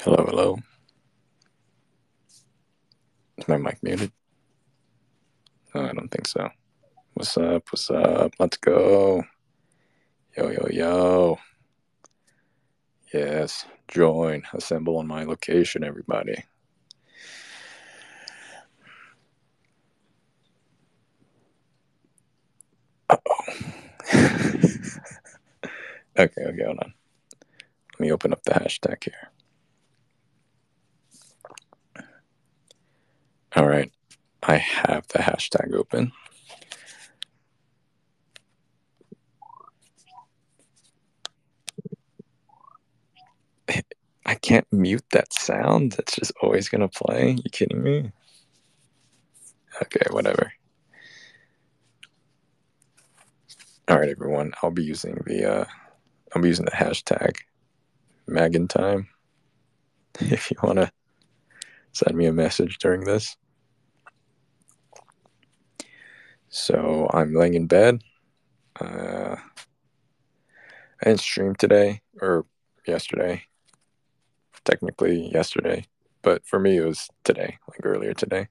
Hello, hello. Is my mic muted? No, I don't think so. What's up? What's up? Let's go. Yo, yo, yo. Yes, join. Assemble on my location, everybody. Uh-oh. Okay, hold on. Let me open up the hashtag here. All right. I have the hashtag open. I can't mute that sound. That's just always going to play. You kidding me? Okay, whatever. All right, everyone. I'll be using the hashtag Magentime. If you want to send me a message during this. So I'm laying in bed. I didn't stream today or yesterday. Technically yesterday, but for me it was today, like earlier today.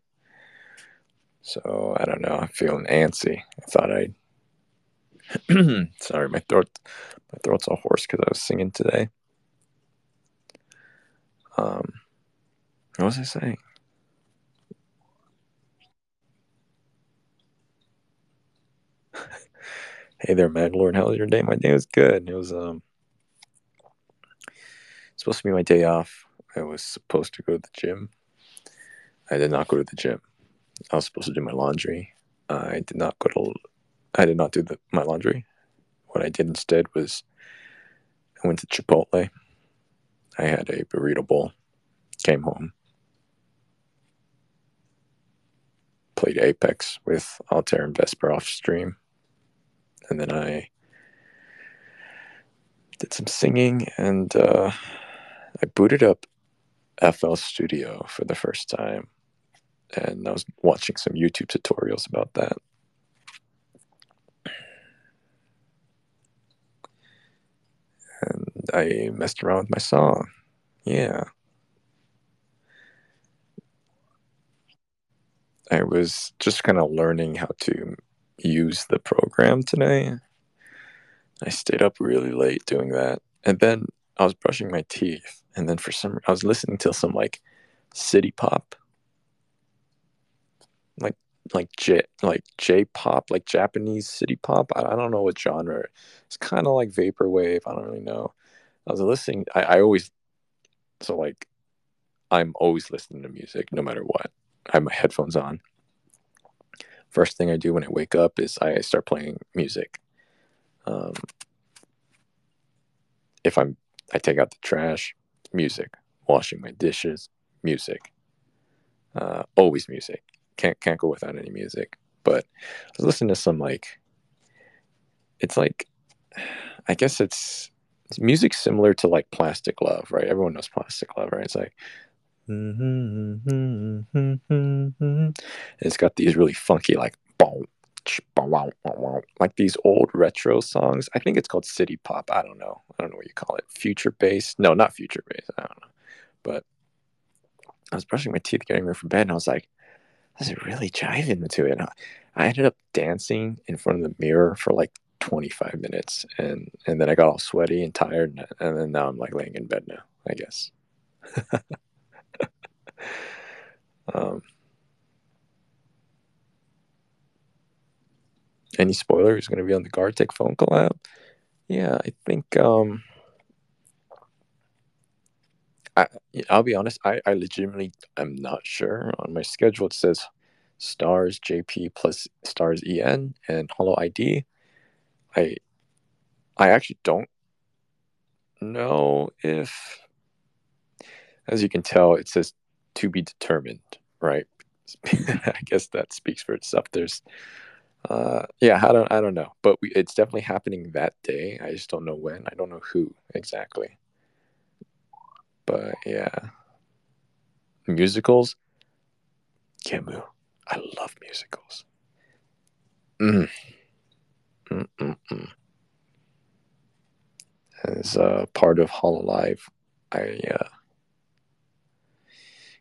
So I don't know. I'm feeling antsy. I thought I'd. Sorry, my throat's all hoarse because I was singing today. What was I saying? Hey there, Maglord. How was your day? My day was good. It was supposed to be my day off. I was supposed to go to the gym. I did not go to the gym. I was supposed to do my laundry. I did not do my laundry. What I did instead was I went to Chipotle. I had a burrito bowl. Came home. Played Apex with Altair and Vesper off stream. And then I did some singing and I booted up FL Studio for the first time. And I was watching some YouTube tutorials about that. And I messed around with my song. Yeah. I was just kind of learning how to use the program today. I stayed up really late doing that. And then I was brushing my teeth. And then I was listening to some like city pop, like J pop, like Japanese city pop. I don't know what genre. It's kind of like vaporwave. I don't really know. I was listening. I always so like I'm always listening to music no matter what. I have my headphones on. First thing I do when I wake up is I start playing music. Um, if I take out the trash, music. Washing my dishes, music. Always music. Can't go without any music. But I was listening to some it's like I guess it's music similar to like Plastic Love, right? Everyone knows Plastic Love, right? It's like it's got these really funky like these old retro songs. I think it's called city pop. I don't know what you call it. Future bass? No, not future bass. I don't know. But I was brushing my teeth, getting ready for bed, and I was like, "This is really jiving to it." I ended up dancing in front of the mirror for like 25 minutes, and then I got all sweaty and tired, and then now I'm like laying in bed now. I guess. um, any spoiler? Who's going to be on the Gartic phone collab? Yeah, I think. I, I'll be honest. I legitimately am not sure. On my schedule, it says stars JP plus stars EN and Hollow ID. I I actually don't know if, as you can tell, it says to be determined, right? I guess that speaks for itself. There's, yeah, I don't know, but it's definitely happening that day. I just don't know when. I don't know who exactly, but yeah, musicals, Kemu. I love musicals. Mm, mm, mm, mm. As part of Hololive, I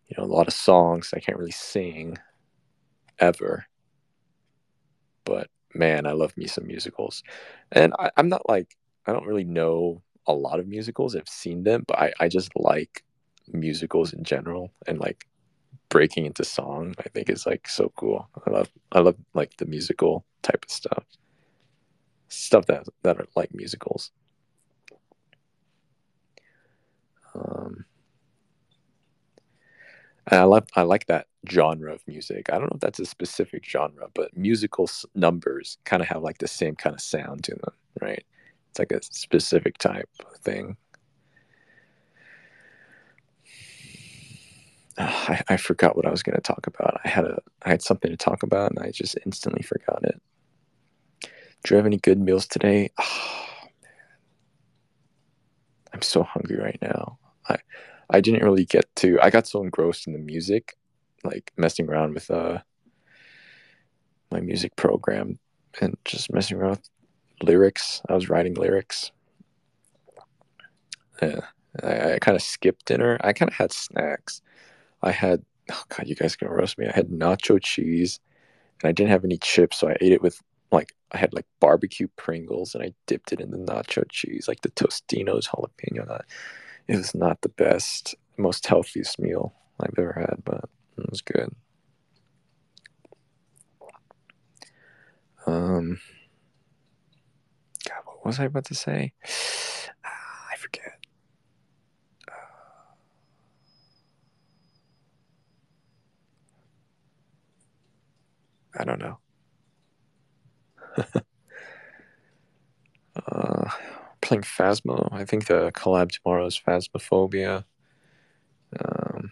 a lot of songs I can't really sing ever. But man, I love me some musicals. And I'm not like, I don't really know a lot of musicals. I've seen them, but I just like musicals in general, and like breaking into song, I think is like so cool. I love like the musical type of stuff that are like musicals. Um, and I like that genre of music. I don't know if that's a specific genre, but musical numbers kind of have like the same kind of sound to them, right? It's like a specific type of thing. I forgot what I was going to talk about. I had something to talk about, and I just instantly forgot it. Do you have any good meals today? Oh, I'm so hungry right now. I didn't really get to. I got so engrossed in the music, like messing around with my music program and just messing around with lyrics. I was writing lyrics. Yeah, I kind of skipped dinner. I kind of had snacks. I had, oh God, you guys are gonna roast me. I had nacho cheese, and I didn't have any chips, so I ate it with like I had like barbecue Pringles, and I dipped it in the nacho cheese, like the Tostino's jalapeno. It was not the best, most healthiest meal I've ever had, but it was good. Um, God, what was I about to say? I forget. I don't know. Uh, Playing Phasmo. I think the collab tomorrow is Phasmophobia. Um,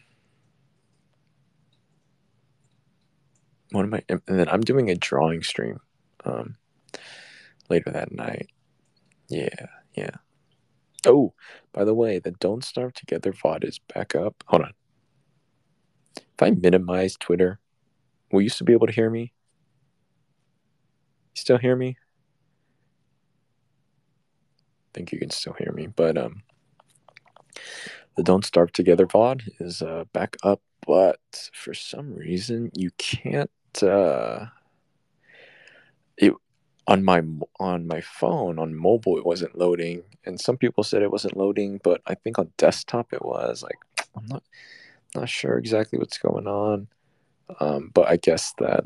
what am I? And then I'm doing a drawing stream um, later that night. Yeah, yeah. Oh, by the way, the Don't Starve Together VOD is back up. Hold on. If I minimize Twitter, will you still be able to hear me? You still hear me? I think you can still hear me. But the Don't Starve Together VOD is back up, but for some reason you can't. It on my phone on mobile it wasn't loading, and some people said it wasn't loading, but I think on desktop it was. Like I'm not sure exactly what's going on, but I guess that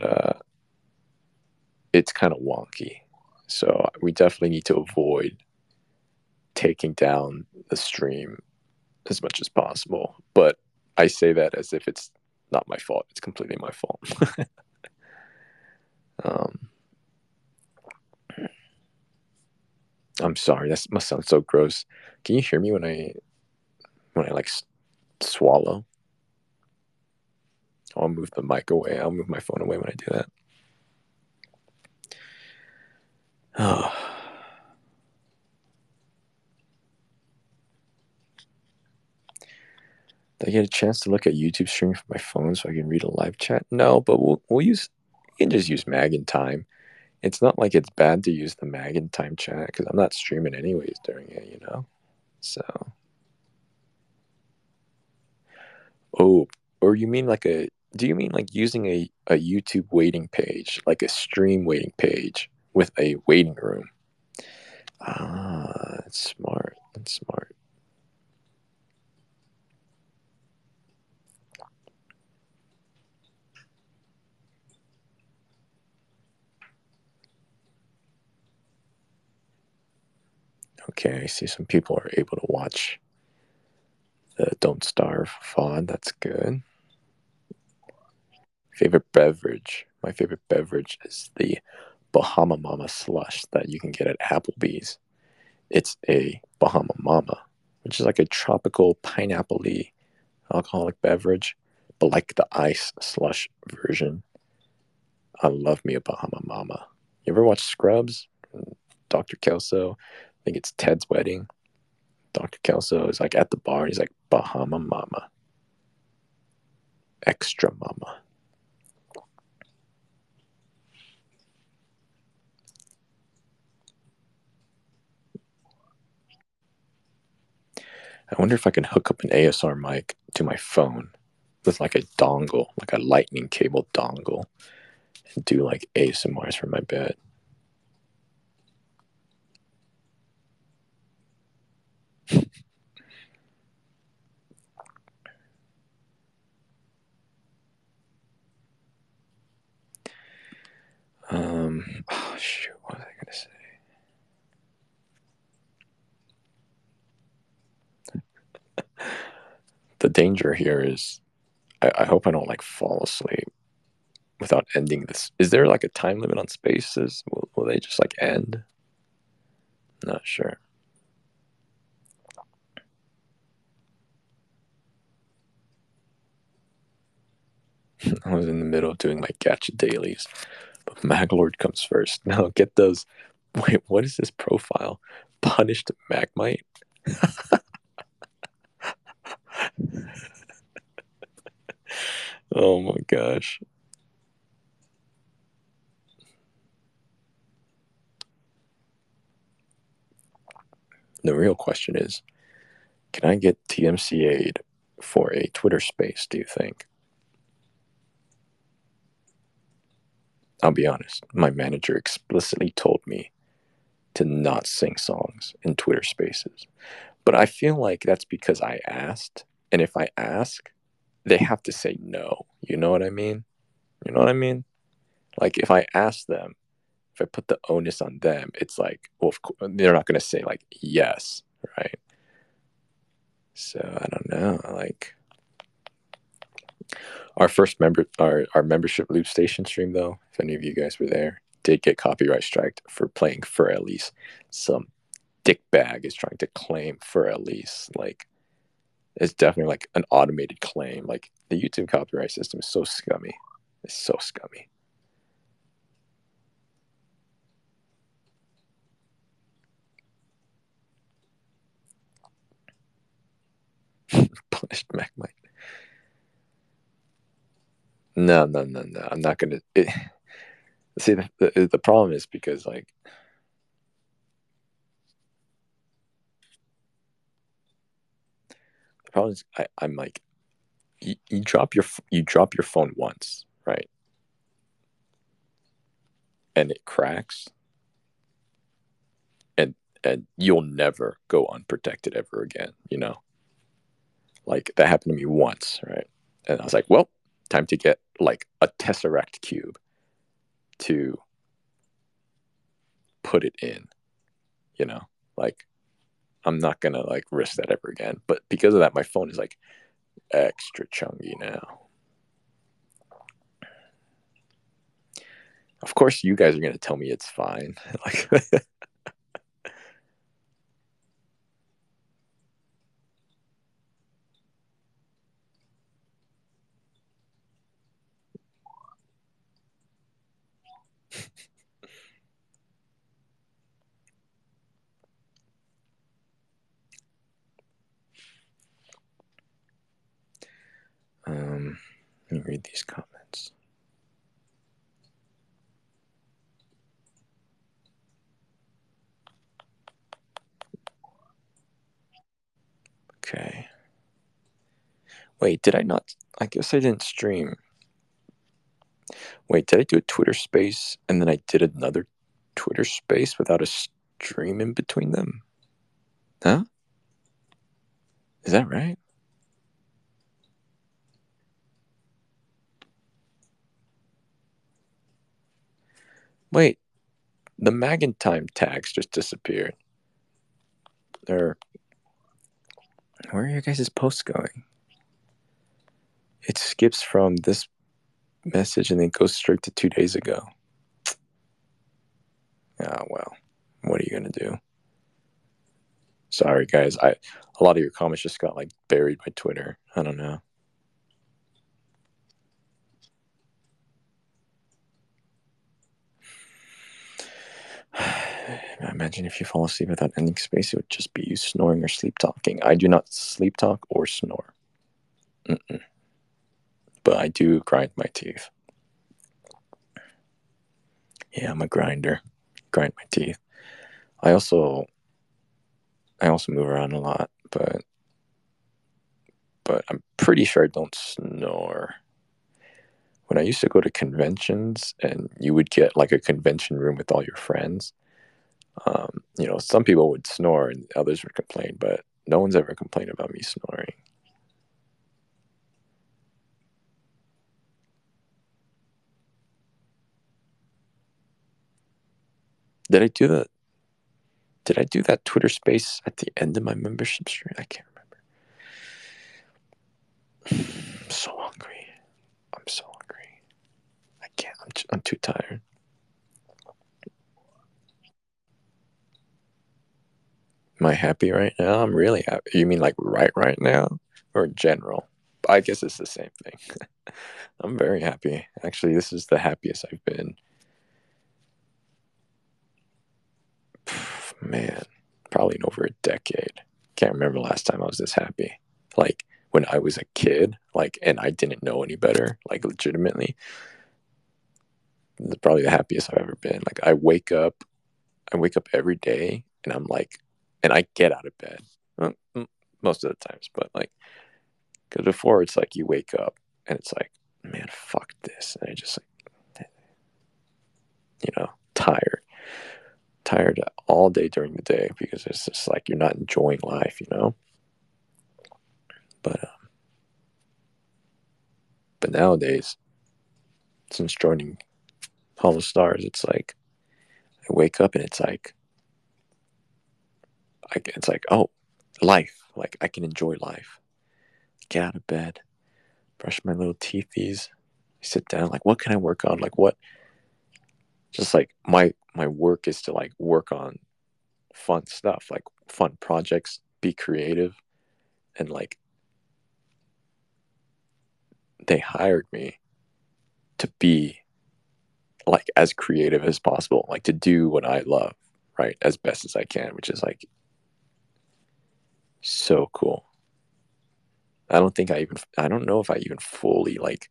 it's kind of wonky. So we definitely need to avoid taking down the stream as much as possible. But I say that as if it's not my fault. It's completely my fault. um, I'm sorry. That must sound so gross. Can you hear me when I like swallow? I'll move the mic away. I'll move my phone away when I do that. Oh. Did I get a chance to look at YouTube stream from my phone so I can read a live chat? No, but we'll use. You can just use Mag in Time. It's not like it's bad to use the Mag in Time chat because I'm not streaming anyways during it. So, oh, or you mean like a? Do you mean like using a YouTube waiting page, like a stream waiting page with a waiting room? Ah, that's smart. That's smart. Okay, I see some people are able to watch the Don't Starve VOD. That's good. Favorite beverage. My favorite beverage is the Bahama Mama slush that you can get at Applebee's. It's a Bahama Mama, which is like a tropical pineapple-y alcoholic beverage, but like the ice slush version. I love me a Bahama Mama. You ever watch Scrubs? Dr. Kelso. I think it's Ted's wedding. Dr. Kelso is like at the bar. And he's like Bahama Mama, extra Mama. I wonder if I can hook up an ASR mic to my phone with like a dongle, like a lightning cable dongle, and do like ASMRs from my bed. Oh shoot, what was I gonna say? The danger here is, I hope I don't like fall asleep without ending this. Is there like a time limit on spaces? Will they just like end? Not sure. I was in the middle of doing my gacha dailies, but Maglord comes first. Now get those. Wait, what is this profile? Punished Magmite? Oh my gosh. The real question is, can I get TMCA'd for a Twitter space, do you think? I'll be honest, my manager explicitly told me to not sing songs in Twitter spaces. But I feel like that's because I asked. And if I ask, they have to say no. You know what I mean? You know what I mean? Like if I ask them, if I put the onus on them, it's like, well, of course, they're not going to say like yes, right? So I don't know. Like our first our membership Loop Station stream, though, if any of you guys were there, did get copyright striked for playing Fur Elise. Some dickbag is trying to claim Fur Elise. Like it's definitely like an automated claim. Like the YouTube copyright system is so scummy. It's so scummy. Punished Magmite. No. I'm not gonna. See, the problem is because like the problem is I'm like you drop your phone once, right? And it cracks, and you'll never go unprotected ever again. You know, like that happened to me once, right? And I was like, well, time to get like a Tesseract cube to put it in. You know, like I'm not gonna like risk that ever again. But because of that, my phone is like extra chunky now. Of course, you guys are gonna tell me it's fine. Like, let me read these comments. Okay. Wait, did I not? I guess I didn't stream. Wait, did I do a Twitter space and then I did another Twitter space without a stream in between them? Huh? Is that right? Wait, the Magentime tags just disappeared. Where are your guys' posts going? It skips from this message and then goes straight to 2 days ago. Ah, well, what are you gonna do? Sorry, guys. A lot of your comments just got like buried by Twitter. I don't know. I imagine if you fall asleep without ending space, it would just be you snoring or sleep talking. I do not sleep talk or snore. Mm-mm. But I do grind my teeth. Yeah, I'm a grinder. Grind my teeth. I also move around a lot, but but I'm pretty sure I don't snore. When I used to go to conventions and you would get like a convention room with all your friends, some people would snore and others would complain, but no one's ever complained about me snoring. Did I do the Did I do that Twitter space at the end of my membership stream? I can't remember. I'm so hungry. I'm so hungry. I can't. I'm too tired. Am I happy right now? I'm really happy. You mean like right now? Or in general? I guess it's the same thing. I'm very happy. Actually, this is the happiest I've been. Man, probably in over a decade. Can't remember the last time I was this happy. Like when I was a kid, like, and I didn't know any better, like legitimately. Probably the happiest I've ever been. Like I wake up every day and I'm like, and I get out of bed most of the times, but like, because before it's like you wake up and it's like, man, fuck this. And I just like, tired all day during the day because it's just like you're not enjoying life, But nowadays, since joining Hollow Stars, it's like I wake up and it's like, oh, life. Like I can enjoy life. Get out of bed, brush my little teethies, sit down. Like, what can I work on? Like, what? Just like my work is to like work on fun stuff, like fun projects, be creative, and like they hired me to be like as creative as possible, like to do what I love, right, as best as I can, which is like so cool. I don't know if I even fully like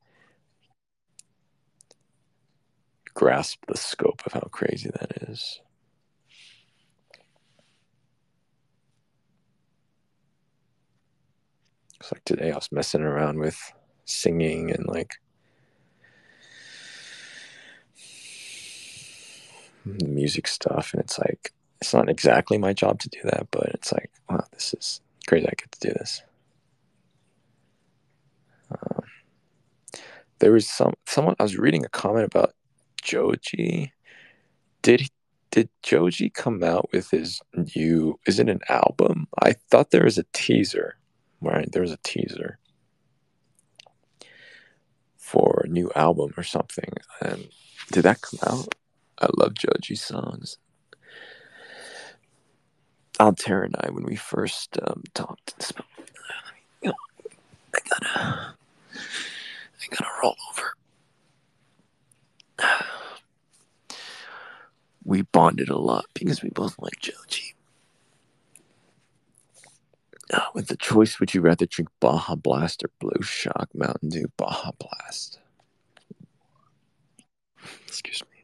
grasp the scope of how crazy that is. It's like today I was messing around with singing and like music stuff, and it's like it's not exactly my job to do that, but it's like, wow, this is crazy. I get to do this. There was someone I was reading a comment about Joji. Did Joji come out with his new? Is it an album? I thought there was a teaser. Right, there was a teaser for a new album or something. And did that come out? I love Joji's songs. Altera and I, when we first talked, I gotta roll over. We bonded a lot because we both like Joji. With the choice, would you rather drink Baja Blast or Blue Shock Mountain Dew? Baja Blast. Excuse me.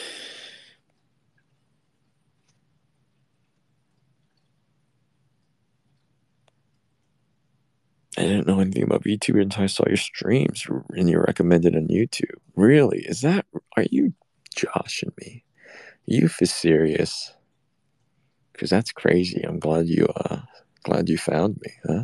I didn't know anything about VTuber until I saw your streams and you recommended on YouTube. Really? Are you joshing me? You for serious? Because that's crazy. I'm glad you found me, huh?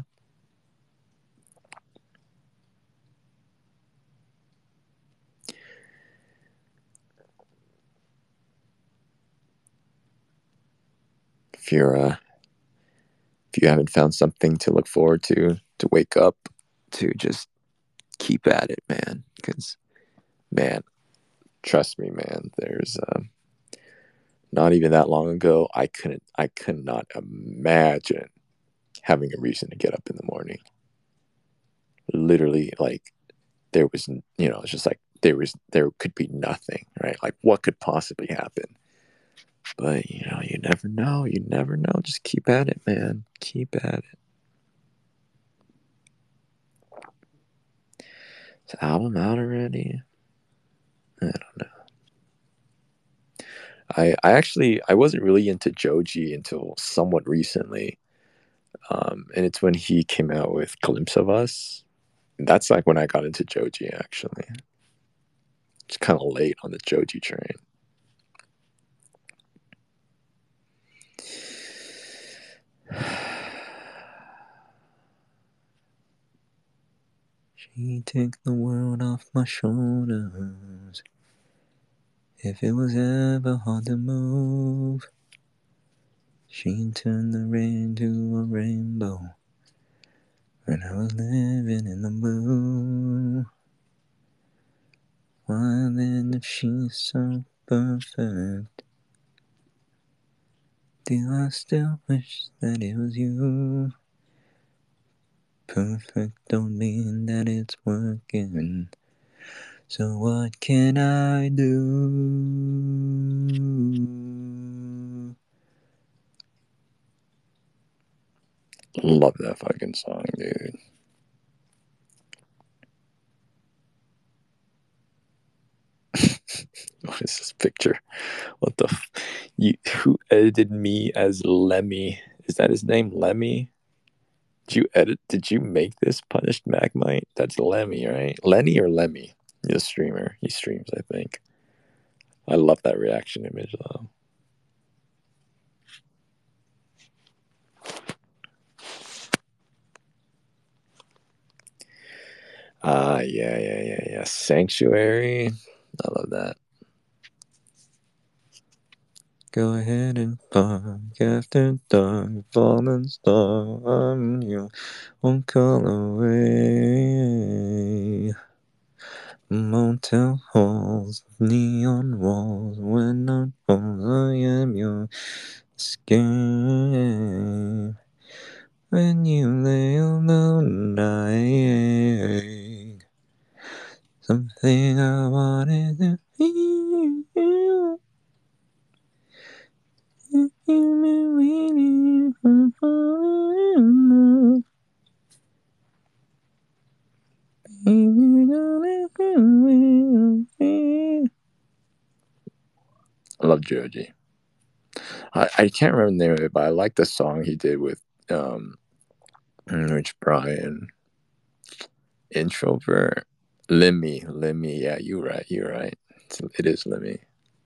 If you haven't found something to look forward to wake up to, just keep at it, man. Because, man, trust me, man. There's not even that long ago, I could not imagine having a reason to get up in the morning. Literally, like there was, it's just like there could be nothing, right? Like what could possibly happen? But you never know. You never know. Just keep at it, man. Keep at it. Is the album out already? I don't know. I actually I wasn't really into Joji until somewhat recently. And it's when he came out with Glimpse of Us. That's like when I got into Joji, actually. It's kind of late on the Joji train. She took the world off my shoulders. If it was ever hard to move, she turned the rain to a rainbow. When I was living in the blue. Why then, if she's so perfect, do I still wish that it was you? Perfect don't mean that it's working. So what can I do? Love that fucking song, dude. What is this picture? What the? Who edited me as Lemmy? Is that his name, Lemmy? Did you make this, Punished Magmite? That's Lemmy, right? Lenny or Lemmy? He's a streamer. He streams, I think. I love that reaction image, though. Yeah. Sanctuary. I love that. Go ahead and park after dark, falling star. I'm your one call away. Motel halls, neon walls. When I fall, I am your escape. When you lay alone, dying. Something I wanted to feel. I love Joji. I can't remember the name of it, but I like the song he did with Rich Brian. Introvert. Lemmy. Yeah, you're right. It is Lemmy.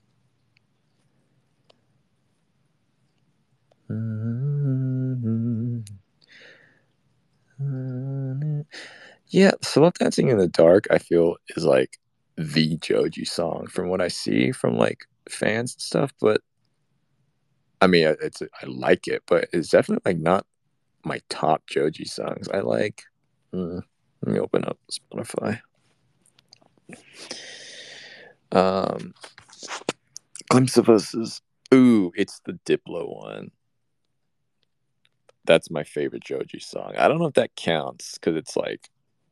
Yeah, Slow Dancing in the Dark, I feel, is like the Joji song from what I see from like fans and stuff. But I mean, I like it, but it's definitely like not my top Joji songs. I like. Let me open up Spotify. Glimpse of Us is. Ooh, it's the Diplo one. That's my favorite Joji song. I don't know if that counts because it's like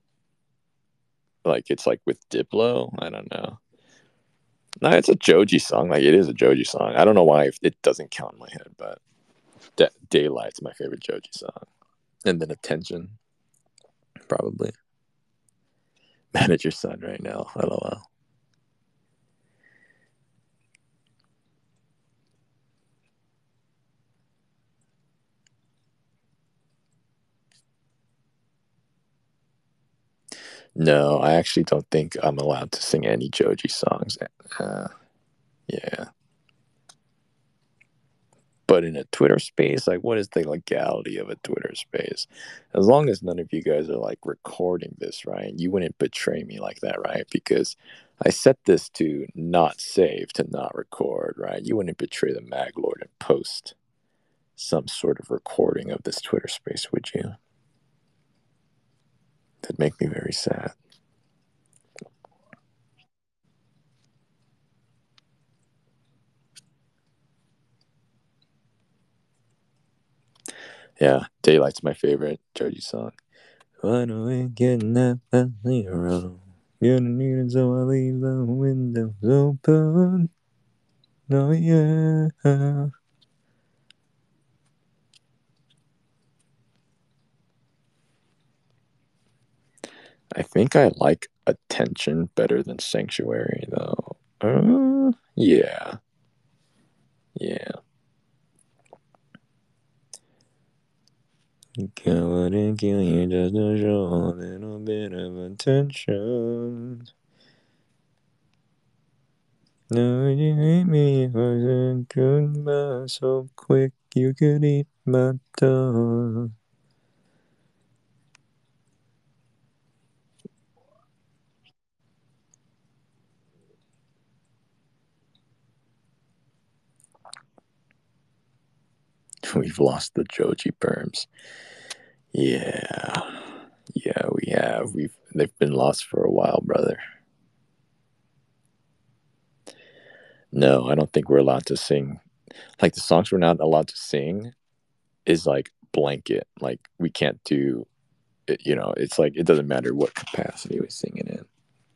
it's like with Diplo. I don't know. No, it's a Joji song. Like it is a Joji song. I don't know why it doesn't count in my head, but Daylight's my favorite Joji song, and then Attention, probably. Manage Your Son right now. LOL. No, I actually don't think I'm allowed to sing any Joji songs. Yeah. But in a Twitter space, like, what is the legality of a Twitter space? As long as none of you guys are like recording this, right? You wouldn't betray me like that, right? Because I set this to not save, to not record, right? You wouldn't betray the Maglord and post some sort of recording of this Twitter space, would you? That'd make me very sad. Yeah, Daylight's my favorite Joji song. Why do we get that zero? Gonna need it, so I leave the windows open. Oh yeah. I think I like Attention better than Sanctuary, though. Yeah. Wouldn't kill you just to show a little bit of attention. No, you hate me if I said goodbye so quick you could eat my dog. We've lost the Joji Perms. Yeah. Yeah, we have. They've been lost for a while, brother. No, I don't think we're allowed to sing. Like the songs we're not allowed to sing is like blanket. Like we can't do it, it's like it doesn't matter what capacity we're singing in.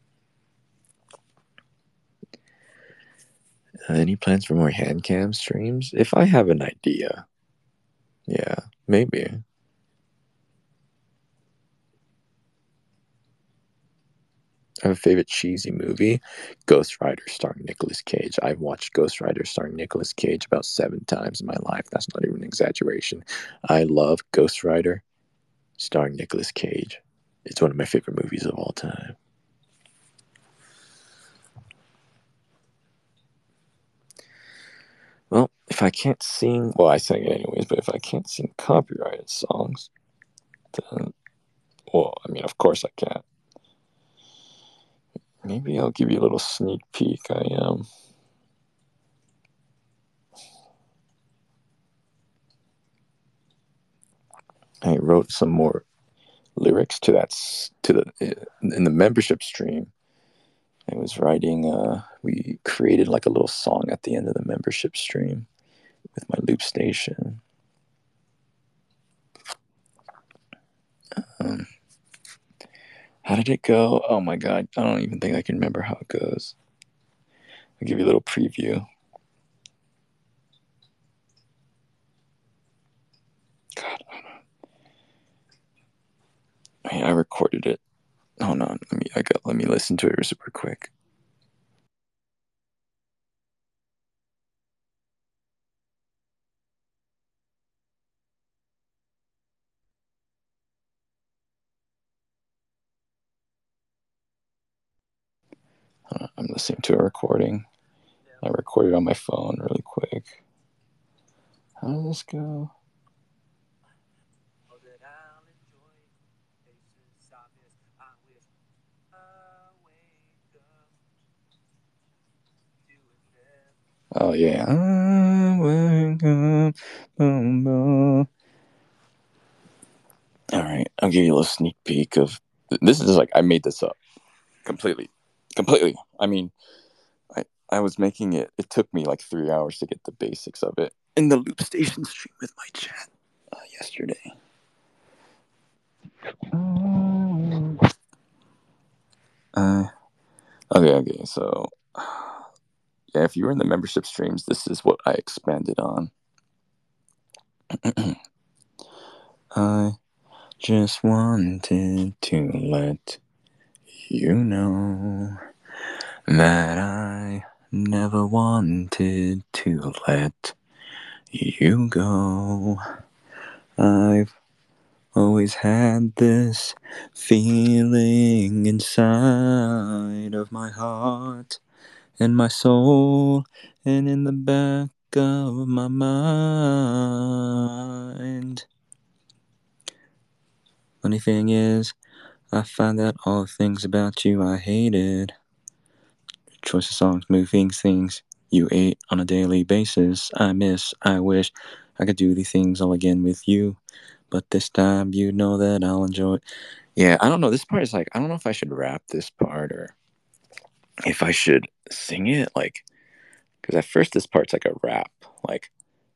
Any plans for more hand cam streams? If I have an idea, yeah, maybe. I have a favorite cheesy movie, Ghost Rider starring Nicolas Cage. I've watched Ghost Rider starring Nicolas Cage about 7 times in my life. That's not even an exaggeration. I love Ghost Rider starring Nicolas Cage. It's one of my favorite movies of all time. Well, if I can't sing, well, I sing it anyways, but if I can't sing copyrighted songs, then, well, I mean, of course I can't. Maybe I'll give you a little sneak peek. I wrote some more lyrics to in the membership stream. I was writing. We created like a little song at the end of the membership stream with my loop station. How did it go? Oh my god, I don't even think I can remember how it goes. I'll give you a little preview. God, I recorded it. Hold on, let me listen to it super quick. I'm listening to a recording. I recorded on my phone really quick. How does this go? Oh yeah. All right, I'll give you a little sneak peek of this. Is like I made this up completely. I mean, I was making it. It took me like 3 hours to get the basics of it in the loop station stream with my chat yesterday. Okay. So, yeah, if you were in the membership streams, this is what I expanded on. I just wanted to let you know that I never wanted to let you go. I've always had this feeling inside of my heart and my soul and in the back of my mind. Funny thing is, I found out all the things about you I hated. Choice of songs, movies, things you ate on a daily basis. I miss, I wish I could do these things all again with you. But this time, you know that I'll enjoy it. Yeah, I don't know. This part is like, I don't know if I should rap this part or if I should sing it. Like, because at first this part's like a rap. Like,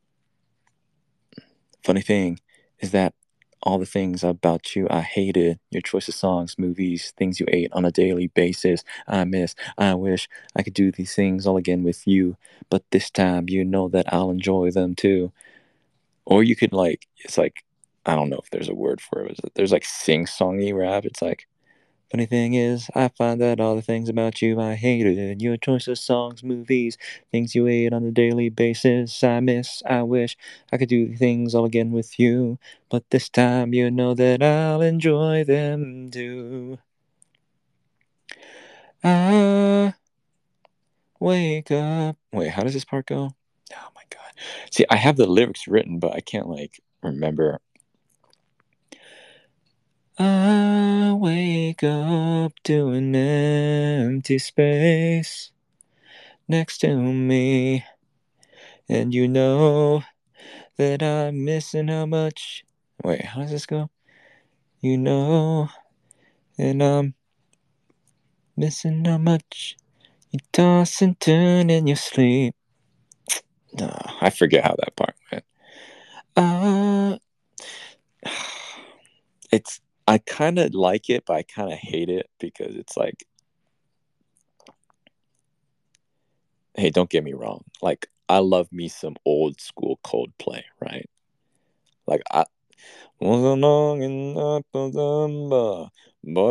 funny thing is that all the things about you I hated, your choice of songs, movies, things you ate on a daily basis. I miss, I wish I could do these things all again with you. But this time, you know that I'll enjoy them too. Or you could like, it's like, I don't know if there's a word for it. There's like sing-songy rap. It's like, Funny thing is, I find that all the things about you I hated. Your choice of songs, movies, things you ate on a daily basis. I miss, I wish I could do things all again with you. But this time you know that I'll enjoy them too. I wake up. Wait, how does this part go? Oh my god. See, I have the lyrics written, but I can't like remember. I wake up to an empty space next to me, and you know that I'm missing how much. Wait, how does this go? You know, and I'm missing how much you toss and turn in your sleep. No, I forget how that part went. Uh, it's I kind of like it, but I kind of hate it because it's like, hey, don't get me wrong. Like, I love me some old school Coldplay, right? Like, I was along in October, but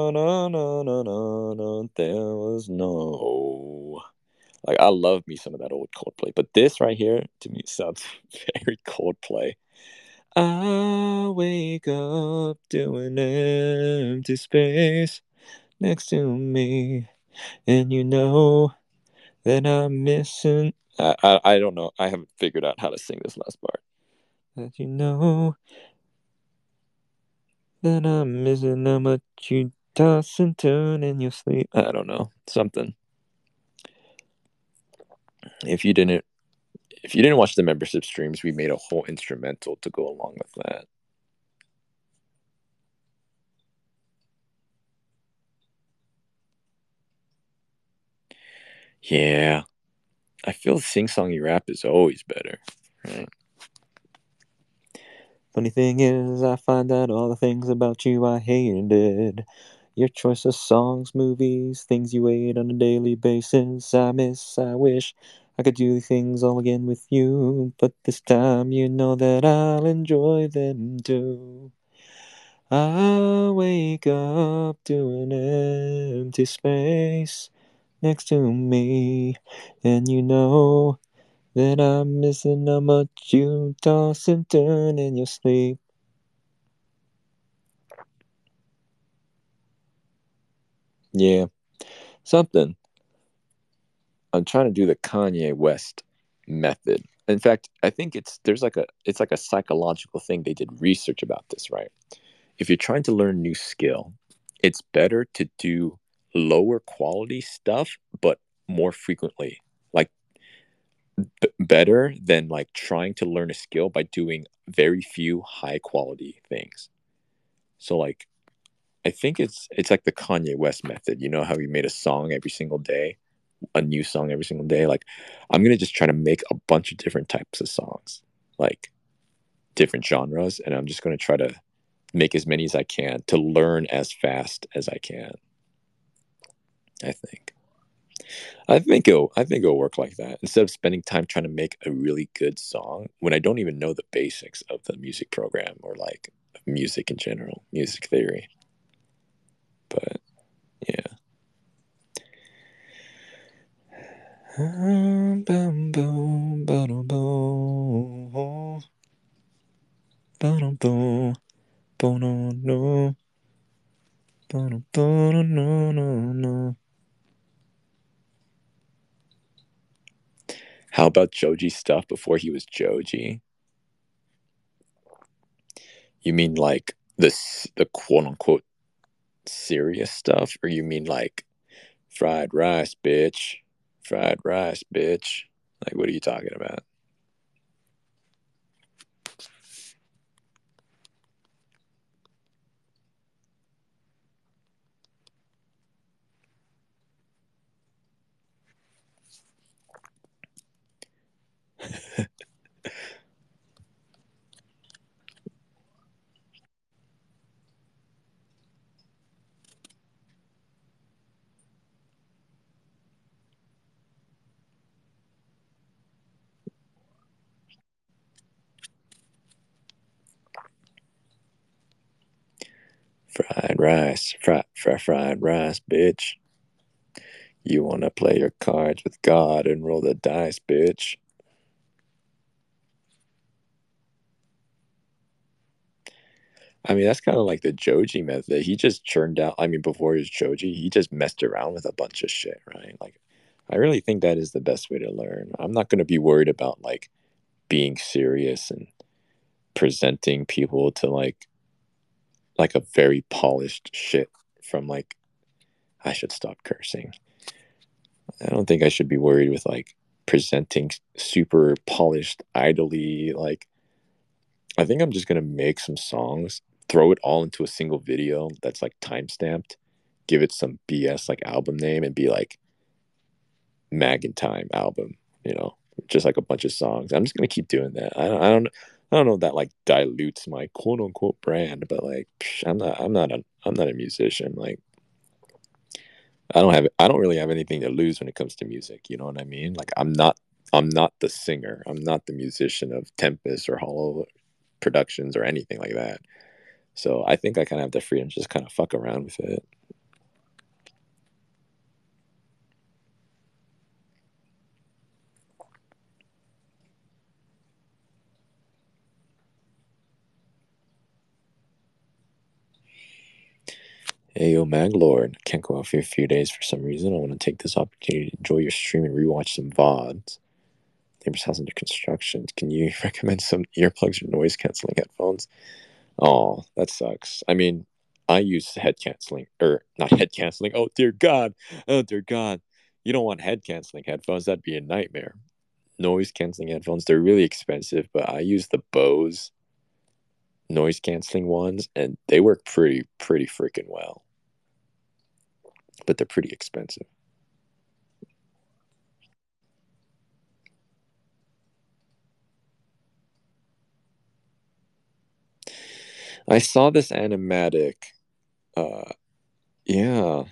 there was no. Like, I love me some of that old Coldplay, but this right here to me sounds very Coldplay. I wake up to an empty space next to me, and you know that I'm missing. I don't know. I haven't figured out how to sing this last part. That you know that I'm missing how much you toss and turn in your sleep. I don't know. Something. If you didn't watch the membership streams, we made a whole instrumental to go along with that. Yeah. I feel sing-songy rap is always better, right? Funny thing is, I find out all the things about you I hated. Your choice of songs, movies, things you ate on a daily basis. I miss, I wish I could do things all again with you. But this time you know that I'll enjoy them too. I wake up to an empty space next to me, and you know that I'm missing how much you toss and turn in your sleep. Yeah, something. I'm trying to do the Kanye West method. In fact, I think it's like a psychological thing. They did research about this, right? If you're trying to learn a new skill, it's better to do lower quality stuff but more frequently. Like better than like trying to learn a skill by doing very few high quality things. So like I think it's like the Kanye West method. You know how he made a song every single day, a new song every single day. Like I'm gonna just try to make a bunch of different types of songs, like different genres, and I'm just gonna try to make as many as I can to learn as fast as I can. I think. I think it'll work like that. Instead of spending time trying to make a really good song when I don't even know the basics of the music program or like music in general, music theory. But yeah. How about Joji stuff before he was Joji? You mean like the quote unquote serious stuff, or you mean like fried rice, bitch? Fried rice, bitch. Like, what are you talking about? fried rice, fried rice, bitch. You wanna play your cards with God and roll the dice, bitch. I mean, that's kind of like the Joji method. He just churned out. I mean, before he was Joji, he just messed around with a bunch of shit, right? Like, I really think that is the best way to learn. I'm not going to be worried about like being serious and presenting people to like a very polished shit from like I should stop cursing. I don't think I should be worried with like presenting super polished idly like I think I'm just gonna make some songs, throw it all into a single video that's like time stamped, give it some BS like album name, and be like Mag in Time album, you know, just like a bunch of songs. I'm just gonna keep doing that. I don't know if that like dilutes my quote unquote brand, but like I'm not a musician. Like I don't really have anything to lose when it comes to music. You know what I mean? Like I'm not the singer. I'm not the musician of Tempest or Hollow Productions or anything like that. So I think I kind of have the freedom to just kind of fuck around with it. Hey, yo, Maglord. Can't go out for a few days for some reason. I want to take this opportunity to enjoy your stream and rewatch some VODs. Neighbor's house under construction. Can you recommend some earplugs or noise canceling headphones? Oh, that sucks. I mean, I use head canceling, or not head canceling. Oh, dear God. Oh, dear God. You don't want head canceling headphones. That'd be a nightmare. Noise canceling headphones, they're really expensive, but I use the Bose noise canceling ones and they work pretty freaking well, but they're pretty expensive. I saw this animatic. Yeah,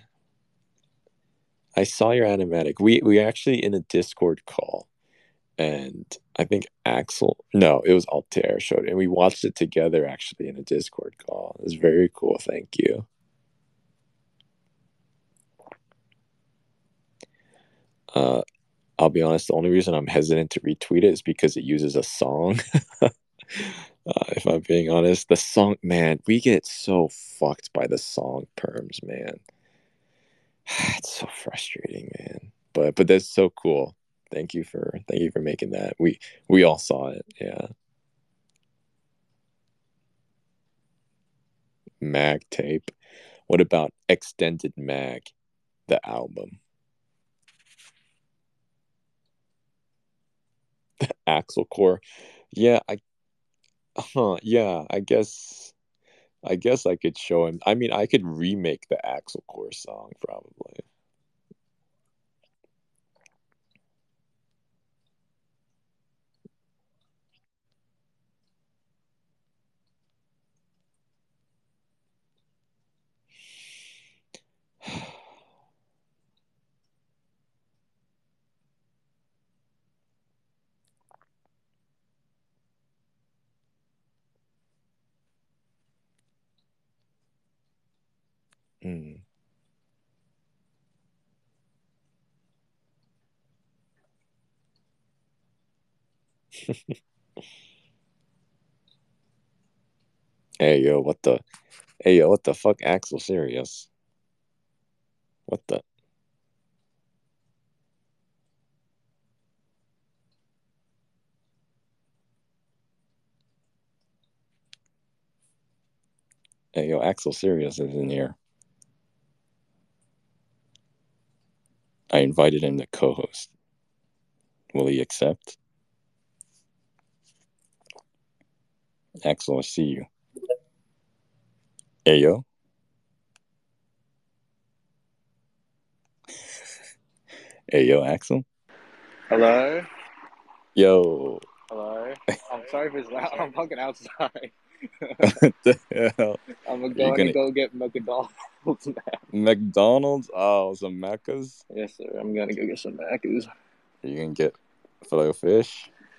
I saw your animatic. We actually in a Discord call, and I think Axel. No, it was Altair showed it, and we watched it together actually in a Discord call. It was very cool. Thank you. Uh, I'll be honest. The only reason I'm hesitant to retweet it is because it uses a song. If I'm being honest, the song, man, we get so fucked by the song perms, man. It's so frustrating, man. But that's so cool. Thank you for making that. We all saw it. Yeah. Mag tape. What about Extended Mag, the album? Axel Core. Yeah, yeah, I guess I could show him. I mean, I could remake the Axel Core song probably. Mm. Hey yo, what the Hey yo, what the fuck, Axel serious? What the Hey yo, Axel Serious is in here. I invited him to co-host. Will he accept? Axel, I see you. Hey yo. Hey yo, Axel. Hello? Yo. Hello? I'm sorry if it's loud. I'm fucking outside. What the hell? I'm Are you going to gonna go get McDonald's now. McDonald's? Oh, some Meccas? Yes, sir. I'm going to go get some Macca's. Are you gonna get filet fish?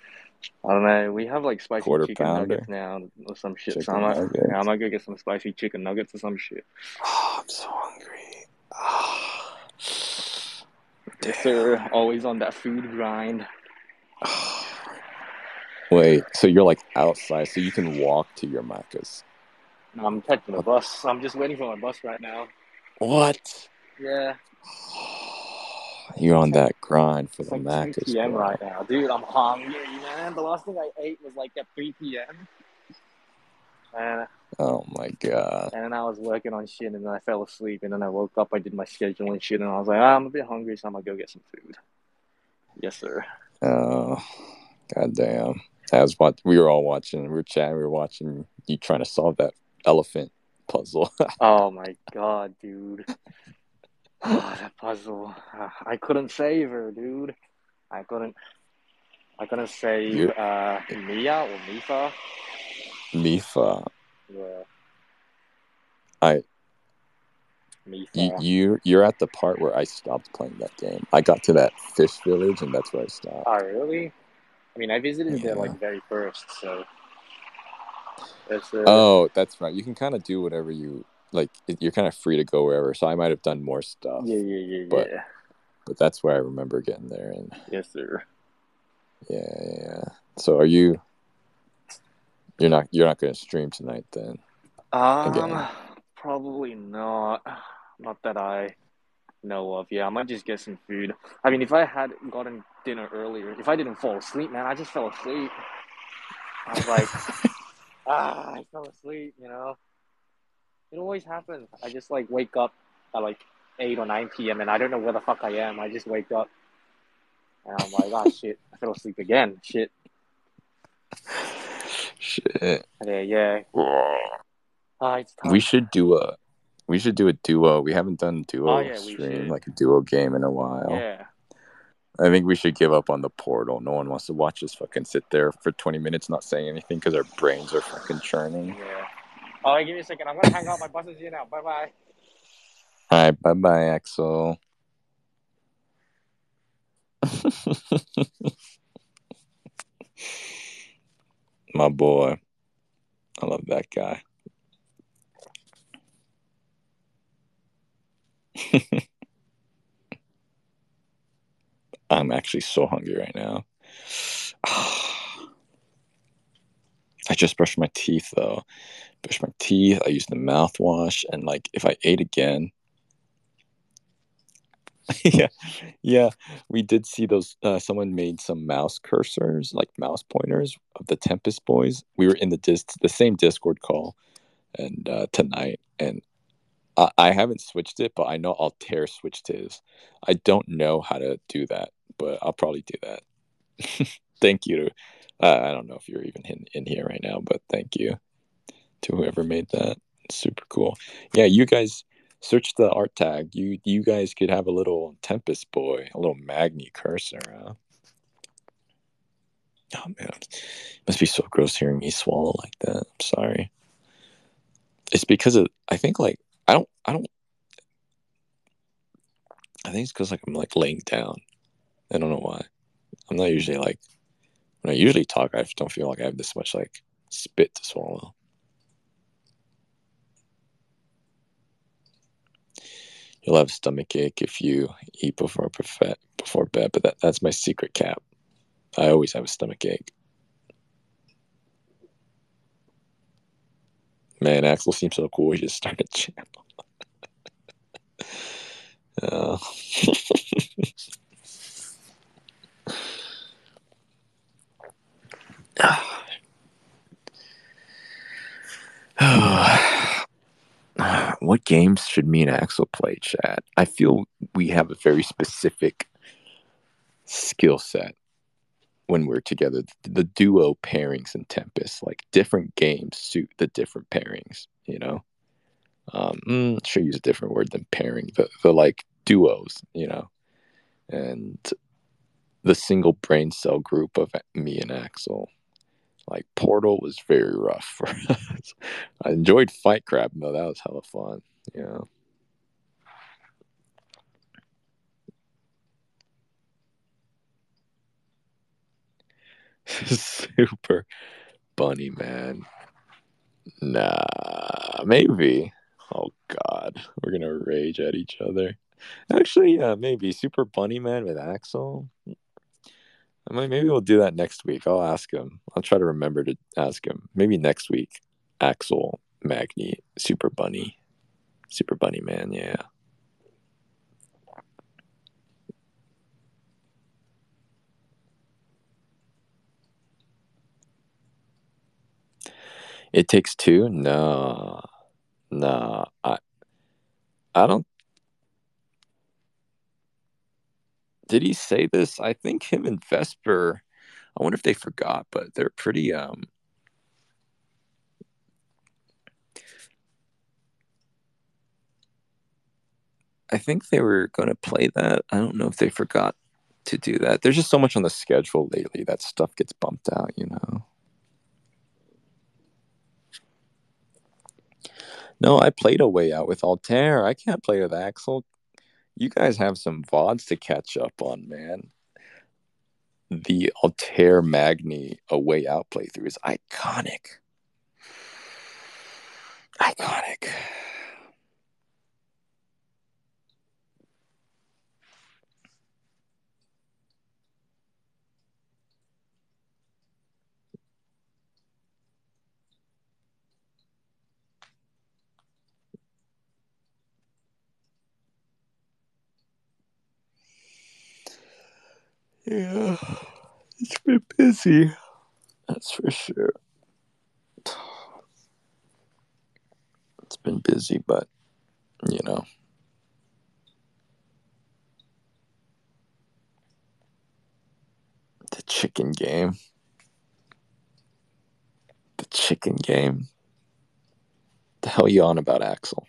I don't know. We have like spicy Quarter chicken pounder, nuggets now or some shit. So chicken I nuggets. might go get some spicy chicken nuggets or some shit. Oh, I'm so hungry. Oh, Yes, damn. sir. Always on that food grind. Oh. Wait, so you're like outside, so you can walk to your Macca's. I'm catching a What? bus. I'm just waiting for my bus right now. What? Yeah, You're on 10, that grind for it's the like 10 Macca's, p.m. bro. right now. Dude, I'm hungry, man. The last thing I ate was like at 3 p.m. And, Oh my god. and then I was working on shit and then I fell asleep. And then I woke up, I did my schedule and shit. And I was like, I'm a bit hungry, so I'm going to go get some food. Yes, sir. Oh, goddamn. That was what we were all watching. We were chatting. We were watching you trying to solve that elephant puzzle. Oh my God, dude. Oh, that puzzle. I couldn't save her, dude. I couldn't. I couldn't save You're Mia or Mifa. Mifa. Yeah, I Mifa. you're at the part where I stopped playing that game. I got to that fish village, and that's where I Oh, stopped. really? I mean, I visited there like Yeah. very first, so it's Oh, that's right. You can kind of do whatever you like. You're kind of free to go wherever. So I might have done more yeah, stuff, yeah, yeah, but yeah. that's where I remember getting there. And Yes, sir. yeah. So are you? You're not going to stream tonight then Um, again? Probably not. Not that I know of. Yeah, I might just get some food. I mean, if I had gotten dinner earlier, if I didn't fall asleep, man, I just fell asleep. I was like, I fell asleep, you know? It always happens. I just like wake up at like 8 or 9 p.m. and I don't know where the fuck I am. I just wake up and I'm like, oh shit, I fell asleep again. Shit. Shit. Yeah, yeah. It's We time. should do a we should do a duo. We haven't done a Oh duo yeah, we stream, should. like a duo game in a while. Yeah. I think we should give up on the portal. No one wants to watch us fucking sit there for 20 minutes not saying anything because our brains are fucking churning. Yeah. Oh, give me a second. I'm gonna hang out. My bus is here now. Bye bye. All right, bye bye, Axel. My boy. I love that guy. I'm actually so hungry right now. I just brushed my teeth though. Brushed my teeth. I used the mouthwash, and like if I ate again, yeah, yeah, we did see those. Someone made some mouse cursors, like mouse pointers of the Tempest Boys. We were in the same Discord call, and tonight, and I haven't switched it, but I know Altair switched his. I don't know how to do that, but I'll probably do that. Thank you to. I don't know if you're even in here right now, but thank you to whoever made that. Super cool. Yeah, you guys search the art tag. You guys could have a little Tempest boy, a little Magni cursor. Oh man, it must be so gross hearing me swallow like that. I'm sorry. It's because of I think like I don't I think it's because like I'm like laying down. I don't know why. I'm not usually like when I usually talk. I just don't feel like I have this much like spit to swallow. You'll have stomach ache if you eat before bed, but that's my secret cap. I always have a stomach ache. Man, Axel seems so cool. He just started a channel. Uh, what games should me and Axel play, chat? I feel we have a very specific skill set when we're together. The duo pairings in Tempest, like different games suit the different pairings, you know? Should use a different word than pairing. The like duos, you know? And the single brain cell group of me and Axel. Like Portal was very rough for us. I enjoyed Fight Crab though; that was hella fun. You know, Super bunny man. Nah, maybe. Oh God, we're gonna rage at each other. Actually, yeah, maybe Super Bunny Man with Axel. I mean, maybe we'll do that next week. I'll ask him. I'll try to remember to ask him. Maybe next week. Axel, Magni, Super Bunny Man. Yeah. It Takes Two. No, no. I don't. Did he say this? I think him and Vesper. I wonder if they forgot, but they're pretty. I think they were going to play that. I don't know if they forgot to do that. There's just so much on the schedule lately that stuff gets bumped out, you know. No, I played A Way Out with Altair. I can't play with Axel. You guys have some VODs to catch up on, man. The Altair Magni A Way Out playthrough is iconic. Iconic. Yeah, it's been busy. That's for sure. It's been busy, but you know, the chicken game. The chicken game. The hell you on about, Axel?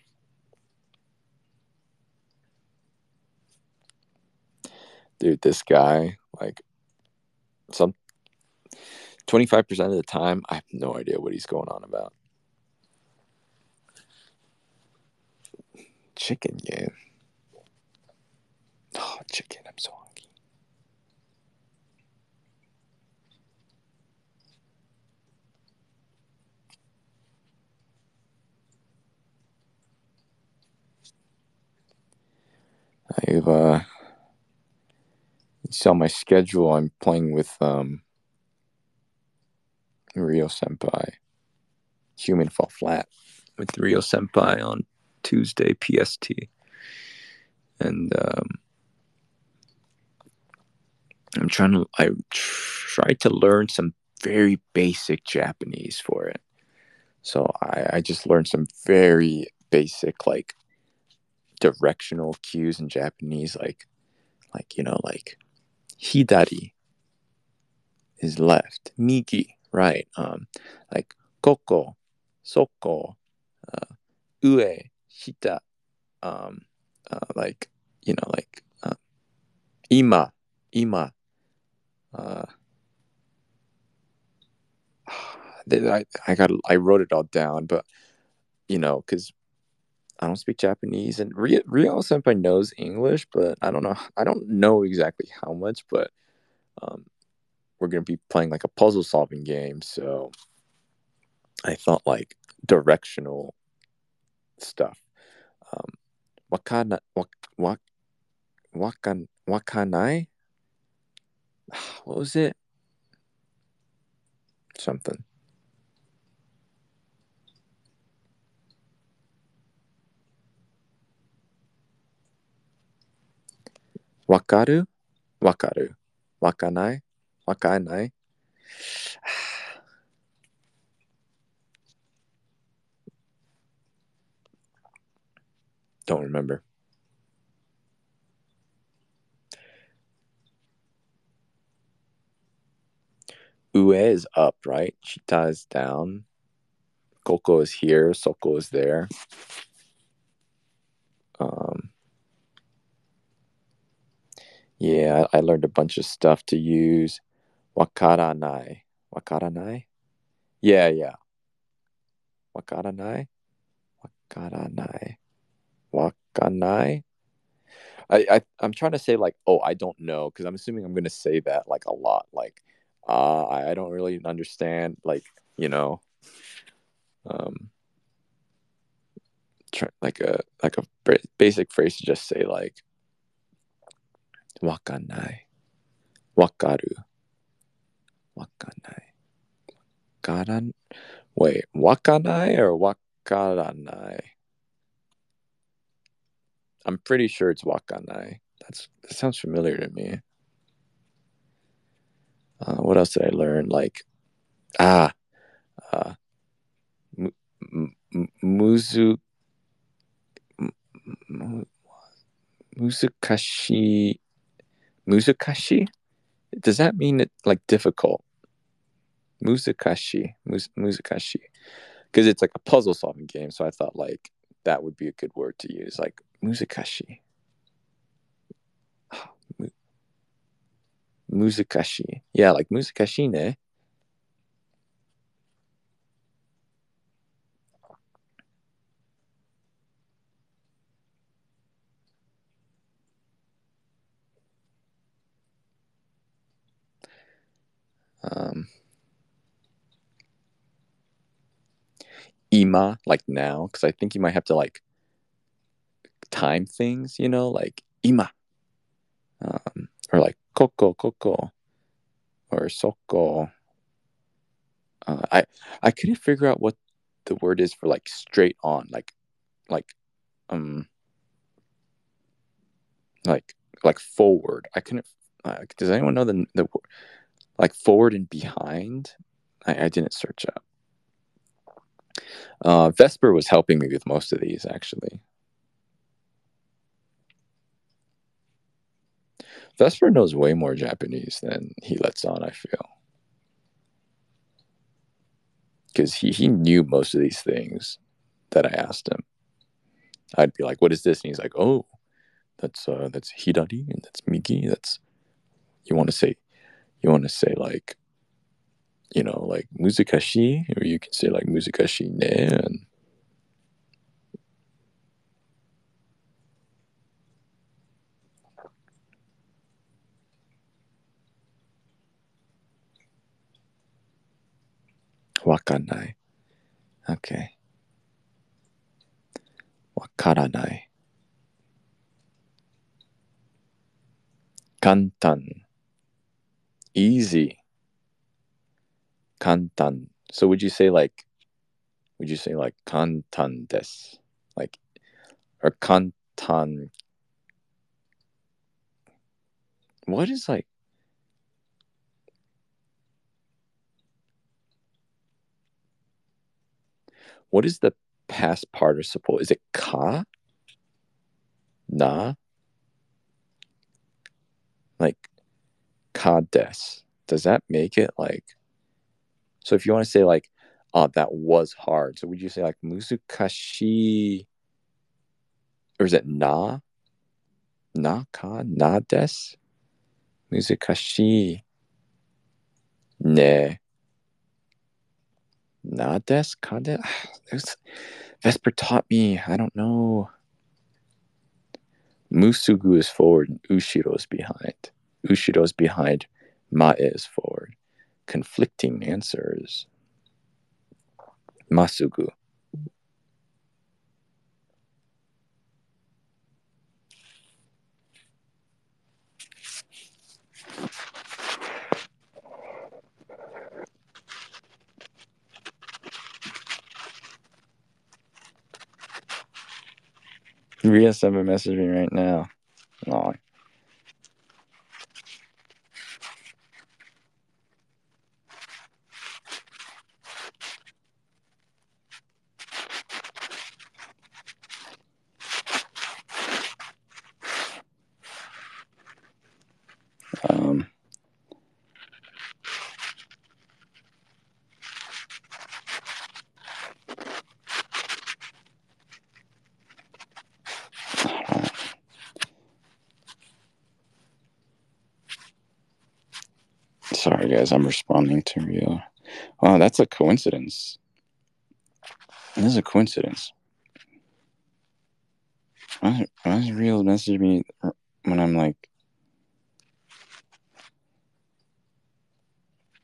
Dude, this guy, like, some 25% of the time, I have no idea what he's going on about. Chicken game. Oh, chicken. I'm so hungry. I've you saw my schedule. I'm playing with Rio Senpai. Human Fall Flat with Rio Senpai on Tuesday PST, and I tried to learn some very basic Japanese for it. So I just learned some very basic like directional cues in Japanese, like like hidari is left, migi right, like koko, soko, ue, hita, um, like like ima, ima. Uh, I wrote it all down, but because I don't speak Japanese, and Rio Senpai knows English, but I don't know exactly how much, but um, we're gonna be playing like a puzzle solving game, so I thought like directional stuff. Um, wakana wak wakanai. What was it? Something. Wakaru, wakaru, wakanai, wakanai. Don't remember. Ue is up, right? Shita is down. Koko is here. Soko is there. Um, yeah, I learned a bunch of stuff to use. Wakaranai. Wakaranai? Yeah, yeah. Wakaranai? Wakaranai. Wakanai? I'm trying to say like, oh, I don't know, because I'm assuming I'm gonna say that like a lot. Like, I don't really understand, like, you know, um, like a basic phrase to just say like wakanai, wakaru, wakanai, karan. Wait, wakanai or wakaranai? I'm pretty sure it's wakanai. That sounds familiar to me. What else did I learn? Like, uh, muzu, muzukashi, muzukashi. Does that mean it like difficult? Muzukashi, because it's like a puzzle solving game. So I thought like that would be a good word to use, like muzukashi. Muzukashi. Yeah, like muzukashi ne. Ima, like now, because I think you might have to like time things, like ima, or like koko, or soko. I couldn't figure out what the word is for like straight on, like um like like forward. I couldn't. Does anyone know the like forward and behind? I didn't search up. Vesper was helping me with most of these actually. Vesper knows way more Japanese than he lets on, I feel. Because he knew most of these things that I asked him. I'd be like, "What is this?" And he's like, "Oh, that's hidari and that's migi. That's you want to say like like muzikashi, or you can say like muzikashi ne." And wakanai. Okay. Wakaranai. Kantan. Easy. Kantan. So would you say like kantan des? Like, or kantan. What is like, what is the past participle? Is it ka? Na? Like ka des. Does that make it like, so if you want to say like, oh, that was hard. So would you say like muzukashi, or is it na? Na ka? Na des? Muzukashi ne. Na des? Ka des? Vesper taught me. I don't know. Musugu is forward and Ushiro is behind. Ushiro is behind. Mae is forward. Conflicting answers. Masugu. Ria Seven messaged me right now. Oh. Sorry, guys, I'm responding to Ria. Wow, that's a coincidence. This is a coincidence. Why does Ria message me when I'm like,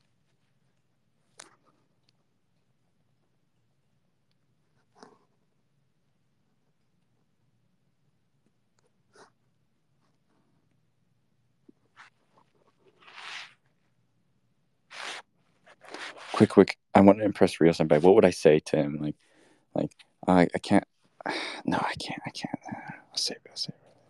quick. I want to impress Rio Senpai. What would I say to him? I can't. No, I can't. I'll save it.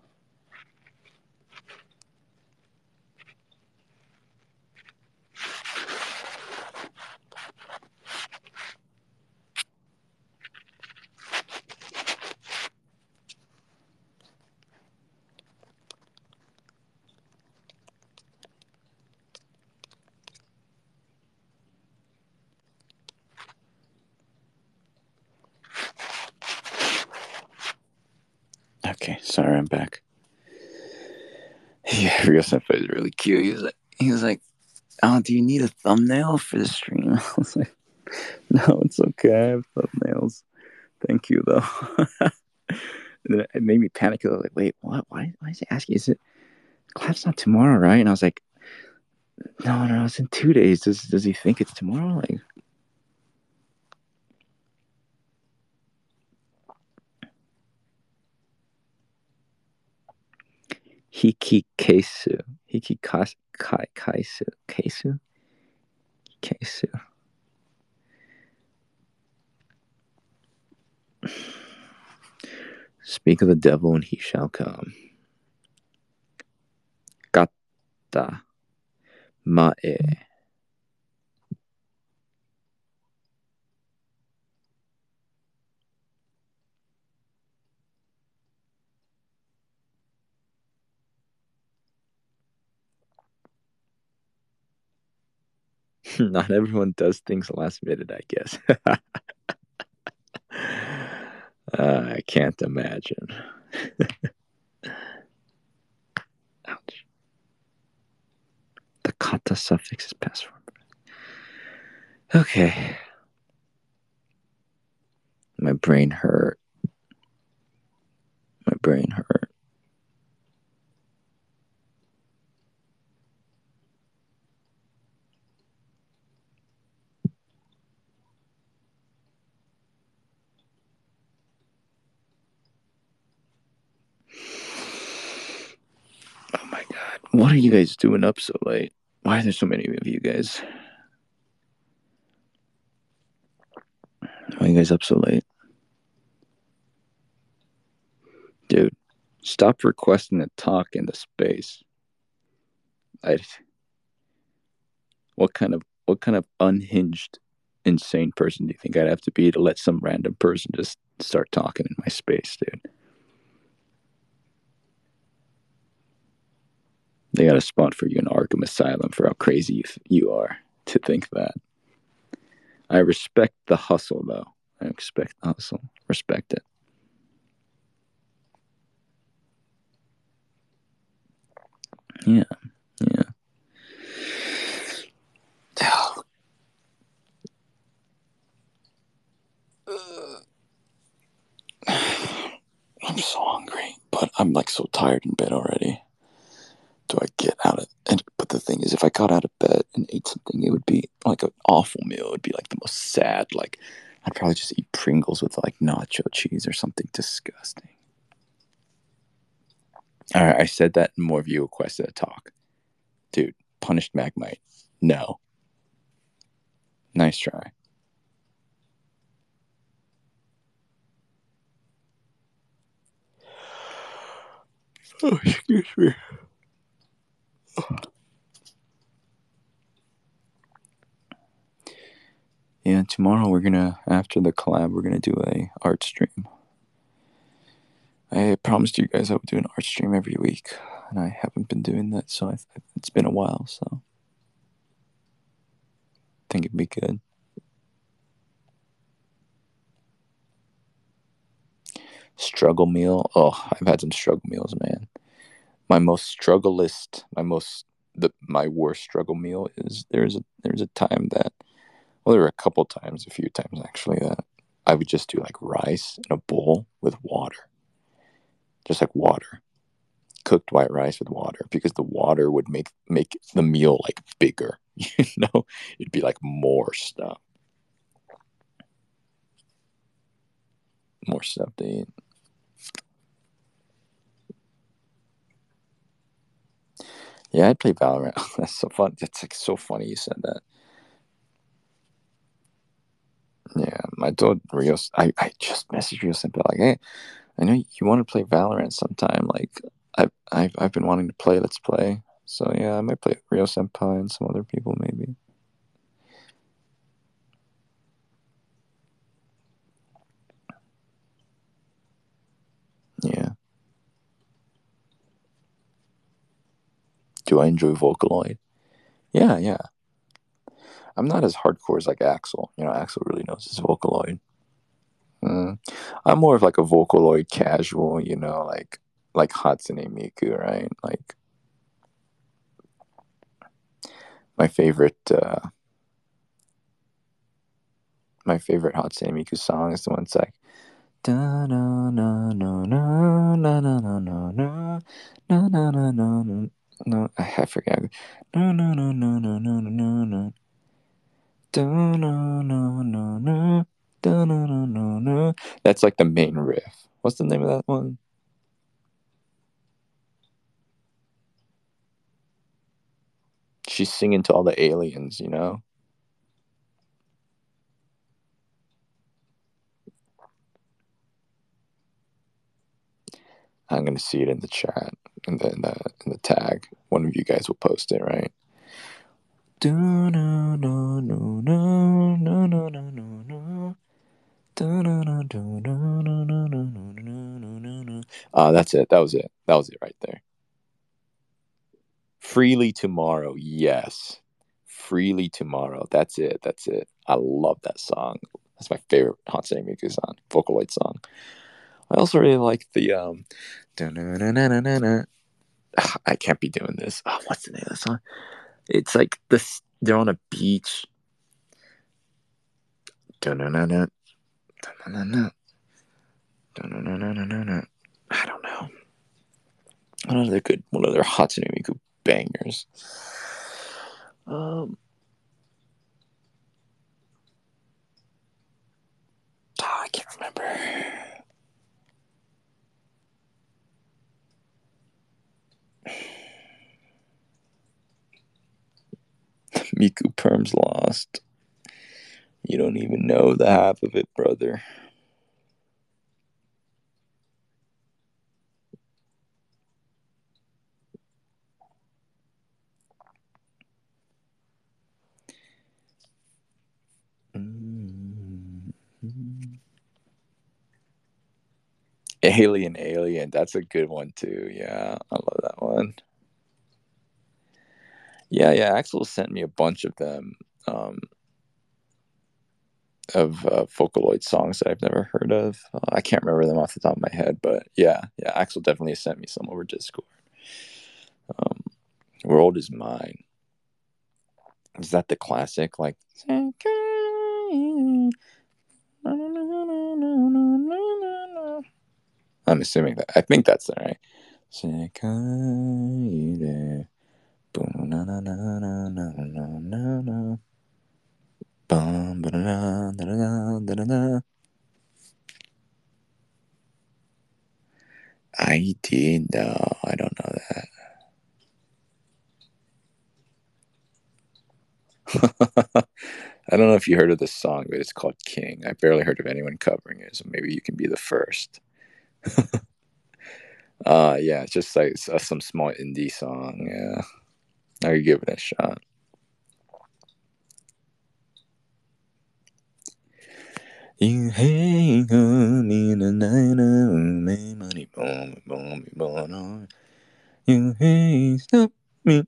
Okay, sorry, I'm back. Yeah, Rio Senpai is really cute. He was like, oh, do you need a thumbnail for the stream? I was like, no, it's okay. I have thumbnails. Thank you, though. And then it made me panic. I was like, wait, what? Why is he asking? Is it class not tomorrow, right? And I was like, no, it's in 2 days. Does he think it's tomorrow? Like, Hikikesu. Kesu. Speak of the devil and he shall come. Kata. Mae. Not everyone does things last minute, I guess. I can't imagine. Ouch. The kata suffix is past form. Okay. My brain hurt. Oh my god. What are you guys doing up so late? Why are there so many of you guys? Why are you guys up so late? Dude, stop requesting to talk in the space. What kind of unhinged, insane person do you think I'd have to be to let some random person just start talking in my space, dude? They got a spot for you in Arkham Asylum for how crazy you are to think that. I respect the hustle, though. I expect the hustle. Respect it. Yeah. I'm so hungry, but I'm like so tired in bed already. Do I get out of it? But the thing is, if I got out of bed and ate something, it would be like an awful meal. It would be like the most sad. Like I'd probably just eat Pringles with like nacho cheese or something disgusting. All right, I said that, and more of you requested a talk. Dude, punished Magmite. No. Nice try. Oh, excuse me. Yeah, tomorrow after the collab, we're gonna do a art stream. I promised you guys I would do an art stream every week, and I haven't been doing that, so it's been a while, so I think it'd be good. Struggle meal. Oh, I've had some struggle meals, man. My worst struggle meal is there's a time that, well, there were a few times actually, that I would just do like rice in a bowl with water. Just like water. Cooked white rice with water, because the water would make the meal like bigger. It'd be like more stuff to eat. Yeah, I'd play Valorant. That's so fun. That's like so funny you said that. I told Rios, I just messaged Rio Senpai like, hey, I know you want to play Valorant sometime. Like, I've been wanting to play. Let's play. So yeah, I might play Rio Senpai and some other people maybe. Yeah. Do I enjoy Vocaloid? Yeah, yeah. I'm not as hardcore as like Axel. You know, Axel really knows his Vocaloid. I'm more of like a Vocaloid casual. You know, like Hatsune Miku, right? Like my favorite. My favorite Hatsune Miku song is the one that's like. Da na na na na na na na na na na na na na. No, I forget. No, no, no, no, no, no, no, no. Da na na na na. Da na na na na. That's like the main riff. What's the name of that one? She's singing to all the aliens, you know? I'm gonna see it in the chat and then in the tag. One of you guys will post it, right? Do no no no no no no no no no. That's it. That was it. That was it right there. Freely Tomorrow. Yes. Freely Tomorrow. That's it. That's it. I love that song. That's my favorite Hatsune Miku song, Vocaloid song. I also really like the I can't be doing this. Oh, what's the name of the song? It's like this. They're on a beach. I don't know. Another good one of their Hatsune Miku bangers. I can't remember. Miku Perm's lost. You don't even know the half of it, brother. Alien. That's a good one too. Yeah, I love that one. Yeah. Axel sent me a bunch of them. Of Vocaloid songs that I've never heard of. I can't remember them off the top of my head, but yeah. Axel definitely sent me some over Discord. World is Mine. Is that the classic? Like, I'm assuming that. I think that's the right. I did. No, I don't know that. I don't know if you heard of this song, but it's called King. I barely heard of anyone covering it, so maybe you can be the first. Yeah, it's just like some small indie song. Yeah, I could give it a shot. You hang on me in the night, my money, boom. You hang stop me.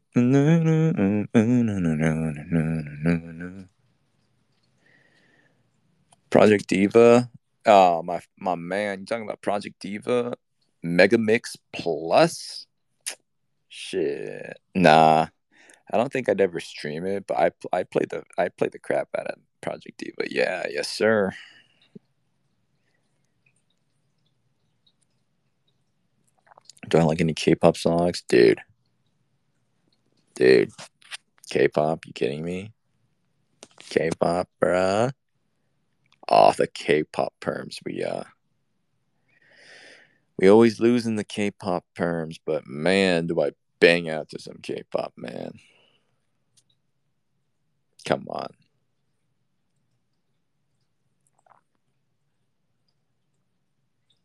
Project Diva. Oh, my man, you talking about Project Diva? Mega Mix Plus? Shit. Nah. I don't think I'd ever stream it, but I play the crap out of Project Diva. Yeah, yes sir. Do I like any K-pop songs? Dude. K-pop, you kidding me? K-pop, bruh. Oh, the K-pop perms. We always lose in the K-pop perms, but man, do I bang out to some K-pop, man. Come on.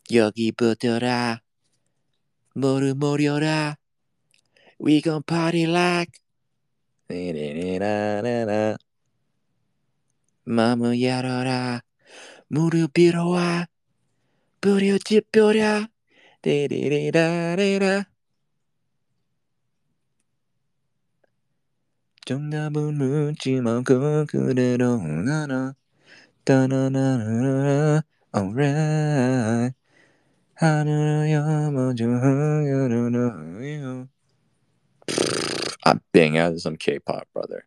여기 붙어라. 모르모려라. We gon' party like. 마음을 열어라. 무릎 위로와. 부려집혀라. 데리리라리라. 정답은 묻지 말고 그대로 나나. 따나나나나. Alright. 하늘을 먼저 흐르는. I'm bang out of some K-pop, brother.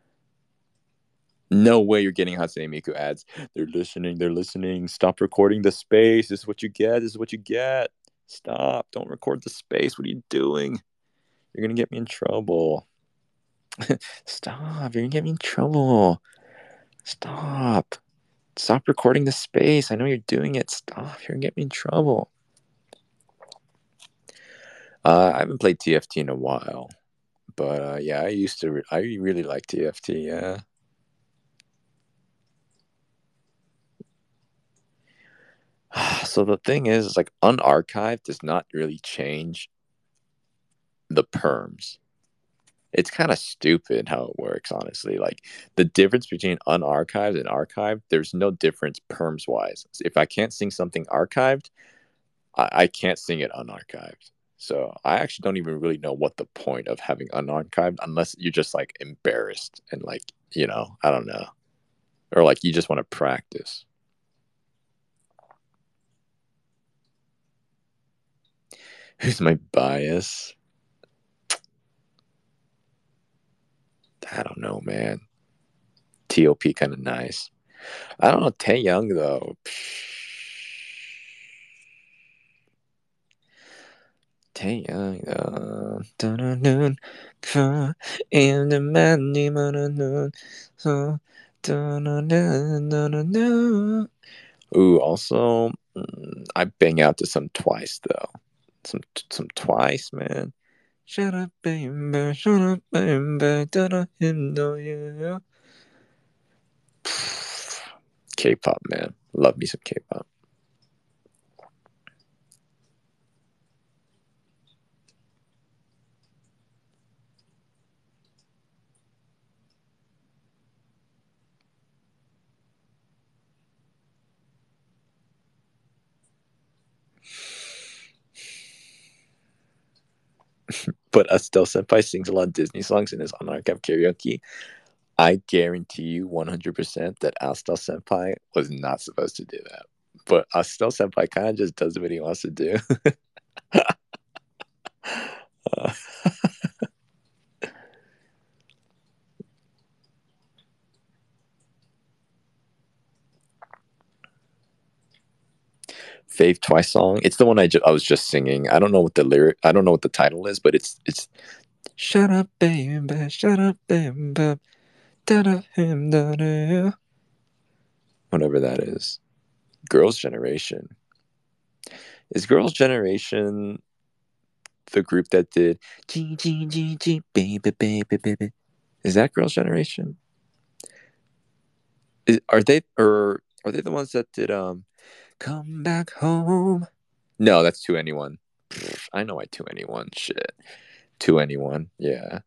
No way you're getting Hatsune Miku ads. They're listening. Stop recording the space. This is what you get. Stop. Don't record the space. What are you doing? You're going to get me in trouble. Stop. You're going to get me in trouble. Stop. Stop recording the space. I know you're doing it. Stop. You're going to get me in trouble. I haven't played TFT in a while. But yeah, I really like TFT, yeah. So the thing is like unarchived does not really change the perms. It's kind of stupid how it works, honestly. Like the difference between unarchived and archived, there's no difference perms wise. If I can't sing something archived, I can't sing it unarchived. So I actually don't even really know what the point of having unarchived unless you're just like embarrassed and like, I don't know. Or like you just want to practice. Who's my bias? I don't know, man. TOP kind of nice. I don't know. Taeyoung though. Taeyoung. Ooh, also, I bang out to some Twice though. Some Twice, man. Shut up, baby. Shut up, baby. Yeah. K-pop, man. Love me some K-pop. But Estelle Senpai sings a lot of Disney songs in his unarchived karaoke. I guarantee you 100% that Estelle Senpai was not supposed to do that. But Estelle Senpai kind of just does what he wants to do. Fave Twice song. It's the one I was just singing. I don't know what the title is, but it's Shut up, baby. Shut up, baby. Whatever that is. Girls' Generation. Is Girls' Generation the group that did G G G G baby baby baby? Is that Girls' Generation? Are they the ones that did Come Back Home? No, that's 2NE1. I know I 2NE1. Shit. 2NE1. Yeah.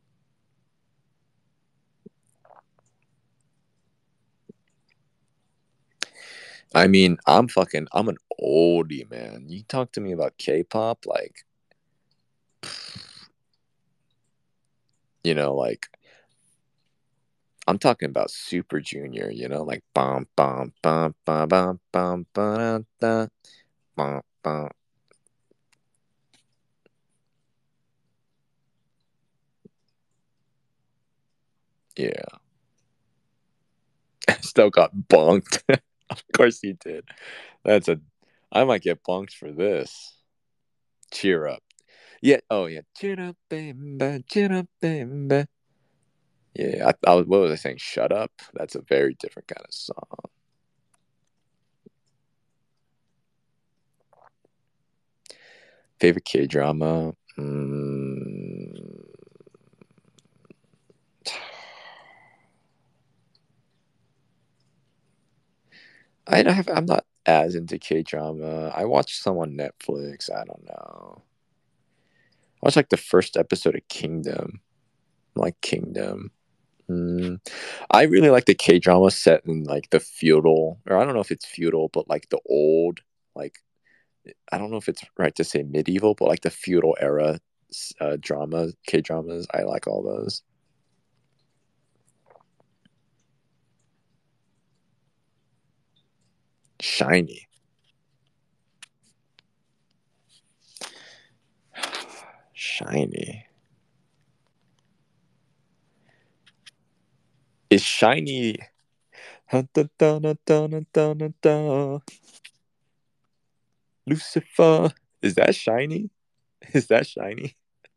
I mean, I'm an oldie, man. You talk to me about K-pop, like, like I'm talking about Super Junior, like bum bum bum bum bum bum bum bum bum bum. Yeah. Still got bonked. Of course he did. I might get bonked for this. Cheer up. Yeah. Oh yeah. Cheer up, baby. Cheer up, baby. Yeah. What was I saying? Shut up. That's a very different kind of song. Favorite K drama. I'm not as into K-drama. I watched some on Netflix. I don't know. I watched like the first episode of Kingdom. Like Kingdom. I really like the K-drama set in like the feudal, or I don't know if it's feudal, but like the old, like I don't know if it's right to say medieval, but like the feudal era drama, K-dramas. I like all those. Shiny. Shiny. Is Shiny. Lucifer. Is that Shiny? Is that Shiny?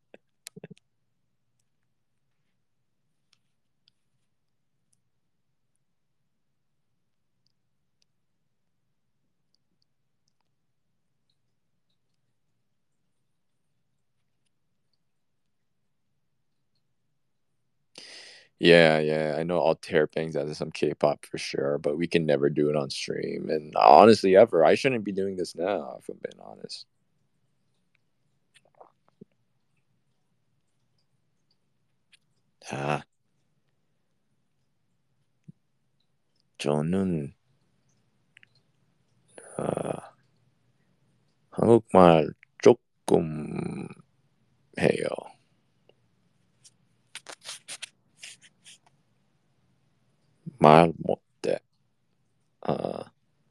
Yeah, yeah. I know Altair bangs out of some K-pop for sure, but we can never do it on stream. And honestly, ever, I shouldn't be doing this now, if I'm being honest. 아, 저는 한국말 조금 해요. 말 못해. 아,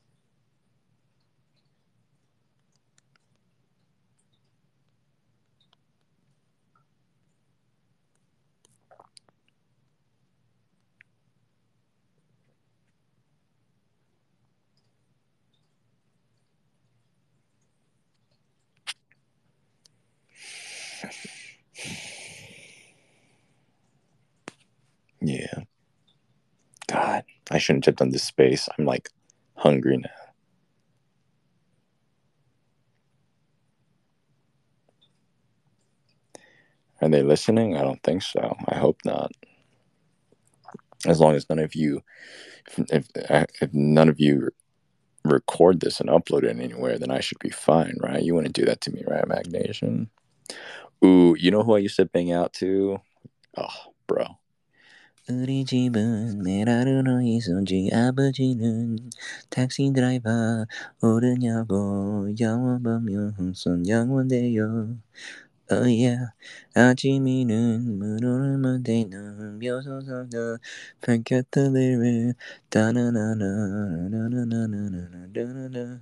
yeah. God, I shouldn't have done this space. I'm like hungry now. Are they listening? I don't think so. I hope not. As long as none of you, if none of you record this and upload it anywhere, then I should be fine, right? You wouldn't do that to me, right, Magnation? Ooh, you know who I used to bang out to? Oh, bro. 우리 집은 메라르노 이순지 아버지는 택시 드라이버 오르냐고 영원 보면 흥선 영원돼요. Oh yeah. 아침이는 문을 만대는 묘소서도 밝혔다를 따나나나나나나나나나나나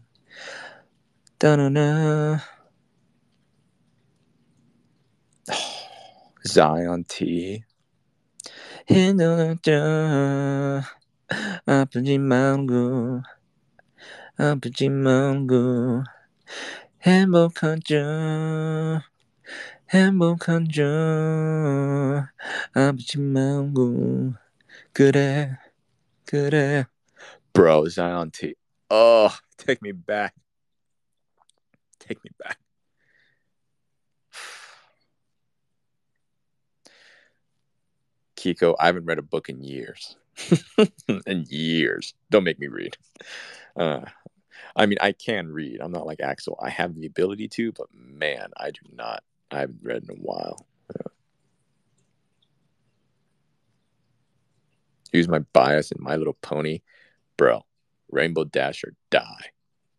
따나나 Zion T. 힘들었죠. 아프지 말고 아프지 말고 행복하죠. 행복하죠. 아프지 말고 그래 그래. Bro, Zion T. Oh, take me back. Take me back. Kiko, I haven't read a book in years. In years. Don't make me read. I mean, I can read. I'm not like Axel. I have the ability to, but man, I do not. I haven't read in a while. Use my bias in My Little Pony. Bro, Rainbow Dash or die.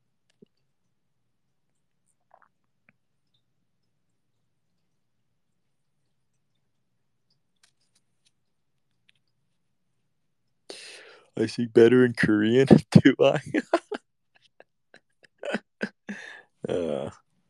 I speak better in Korean, do I? uh,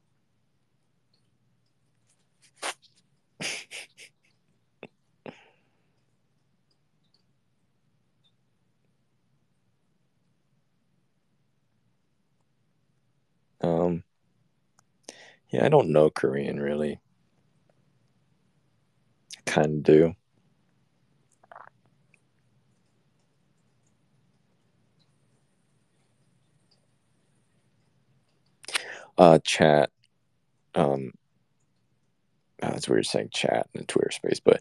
um, yeah, I don't know Korean really. Kind of do. Chat. Um, that's weird saying chat in Twitter space, but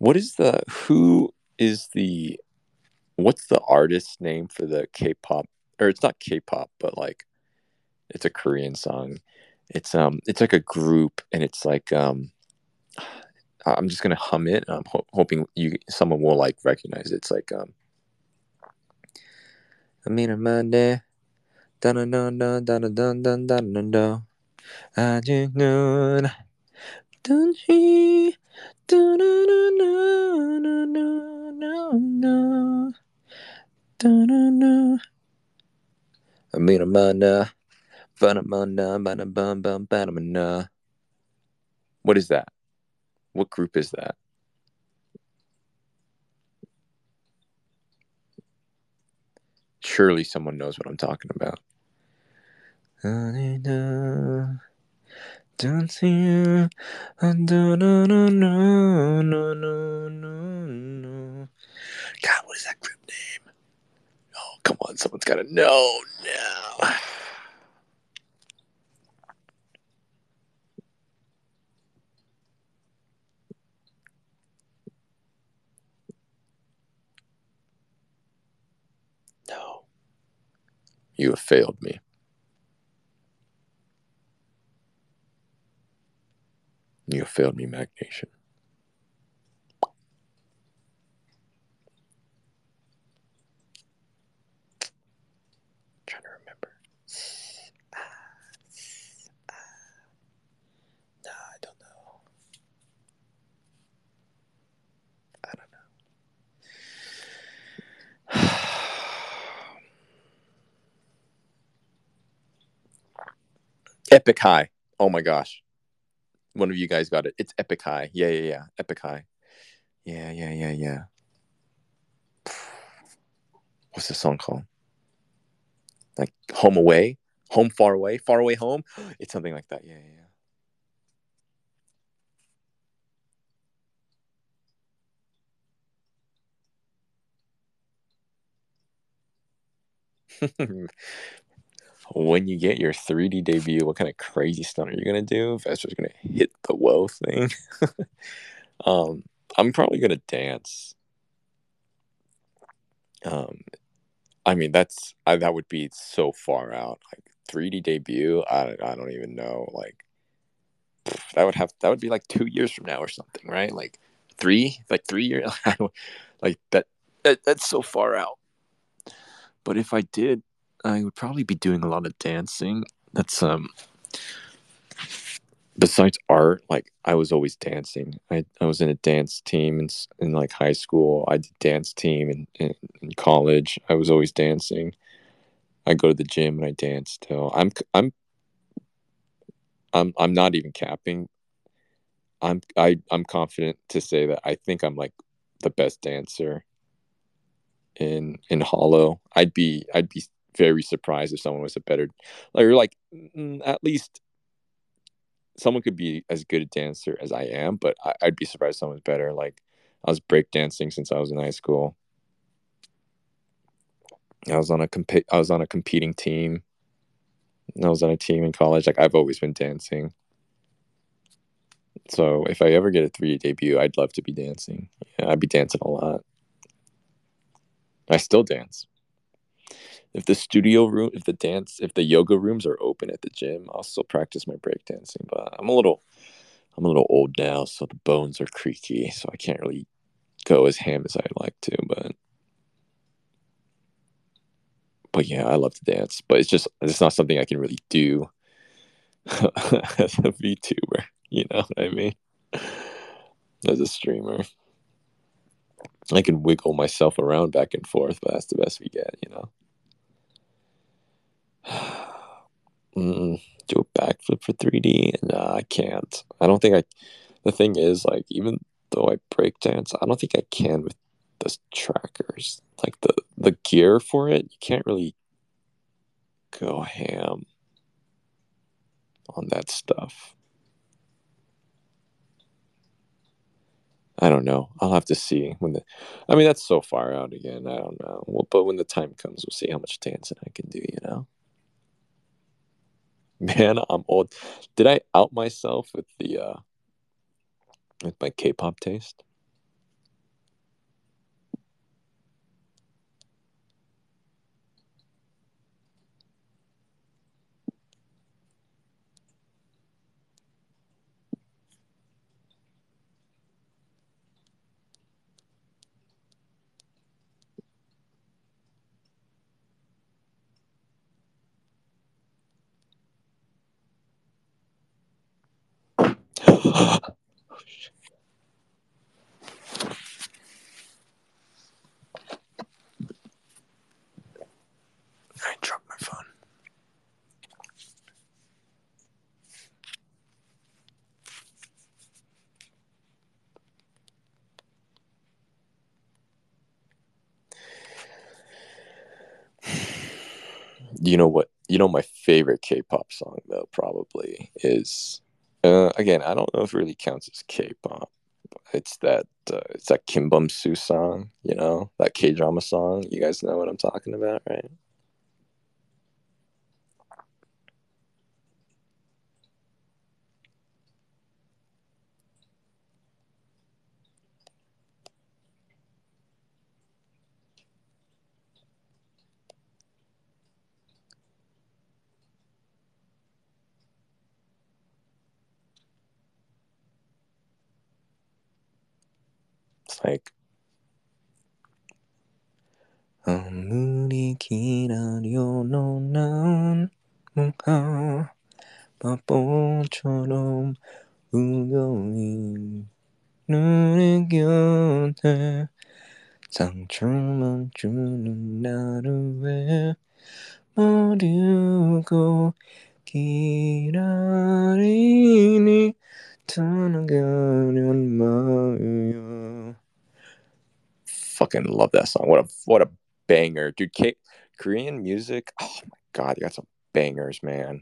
who is the what's the artist's name for the K-pop or it's not K-pop, but like it's a Korean song. It's like a group, and it's like I'm just gonna hum it. I'm hoping someone will like recognize it. It's like I mean a Monday, dun dun dun dun dun dun dun dun dun. 아직 눈 뜬지 I mean a Monday. What is that? What group is that? Surely someone knows what I'm talking about. Don't see you. God, what is that group name? Oh, come on, someone's got to know now. No. You have failed me. You have failed me, Mac Nation. I'm trying to remember. No, I don't know. I don't know. Epic High. Oh my gosh. One of you guys got it. It's Epic High. Yeah. Epic High. Yeah. What's the song called? Like Home Away? Home Far Away? Far Away Home? It's something like that. Yeah. When you get your 3D debut, what kind of crazy stunt are you gonna do? Vesper's gonna hit the whoa thing. I'm probably gonna dance. Um, I mean that would be so far out. Like 3D debut, I don't even know. Like that would be like 2 years from now or something, right? Like 3 years. Like that's so far out. But if I did, I would probably be doing a lot of dancing. That's besides art, like I was always dancing. I was in a dance team in like high school. I did dance team in college. I was always dancing. I go to the gym and I dance still. I'm not even capping. I'm confident to say that I think I'm like the best dancer in Hollow. I'd be very surprised if someone was a better like at least someone could be as good a dancer as I am, but I'd be surprised if someone's better. Like I was breakdancing since I was in high school. I was on a competing team. I was on a team in college. Like I've always been dancing. So if I ever get a 3D debut, I'd love to be dancing. Yeah, I'd be dancing a lot. I still dance. If the studio room, if the yoga rooms are open at the gym, I'll still practice my breakdancing. But I'm a little old now, so the bones are creaky, so I can't really go as ham as I'd like to. But yeah, I love to dance. But it's not something I can really do as a VTuber. You know what I mean? As a streamer, I can wiggle myself around back and forth, but that's the best we get. You know. Do a backflip for 3D? Nah, I can't. I don't think I. The thing is, like, even though I break dance, I don't think I can with the trackers. Like the gear for it, you can't really go ham on that stuff. I don't know. I'll have to see when the. I mean, that's so far out again. I don't know. Well, but when the time comes, we'll see how much dancing I can do. You know, man, I'm old. Did I out myself with my K-pop taste? I dropped my phone. You know what? You know my favorite K-pop song though probably is. Again, I don't know if it really counts as K-pop. It's that Kim Bum Soo song. You know that K-drama song. You guys know what I'm talking about, right? It's like 아무리 기다려도 난 뭔가 바보처럼 우연히 너의 곁에 상처만 주는 나를 왜 모르고 기다리니 떠나가는 마음이야. Fucking love that song. What a banger, dude. Korean music. Oh my god, you got some bangers, man.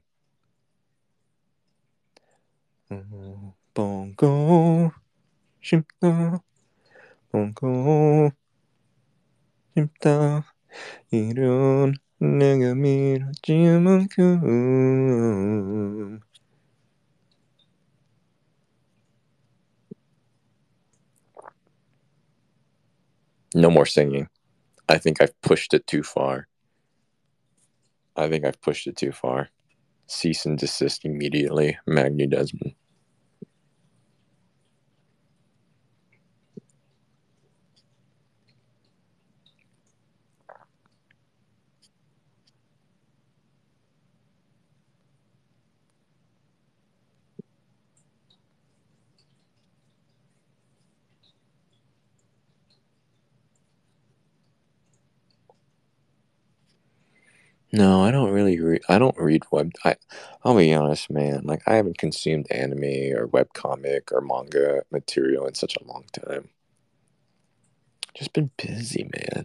보고 싶다. 보고 싶다. 이런 내가 밀었지 만큼. No more singing. I think I've pushed it too far. Cease and desist immediately, Magni Desmond. No, I don't really read. I don't read web. I'll be honest, man. Like I haven't consumed anime or webcomic or manga material in such a long time. Just been busy, man.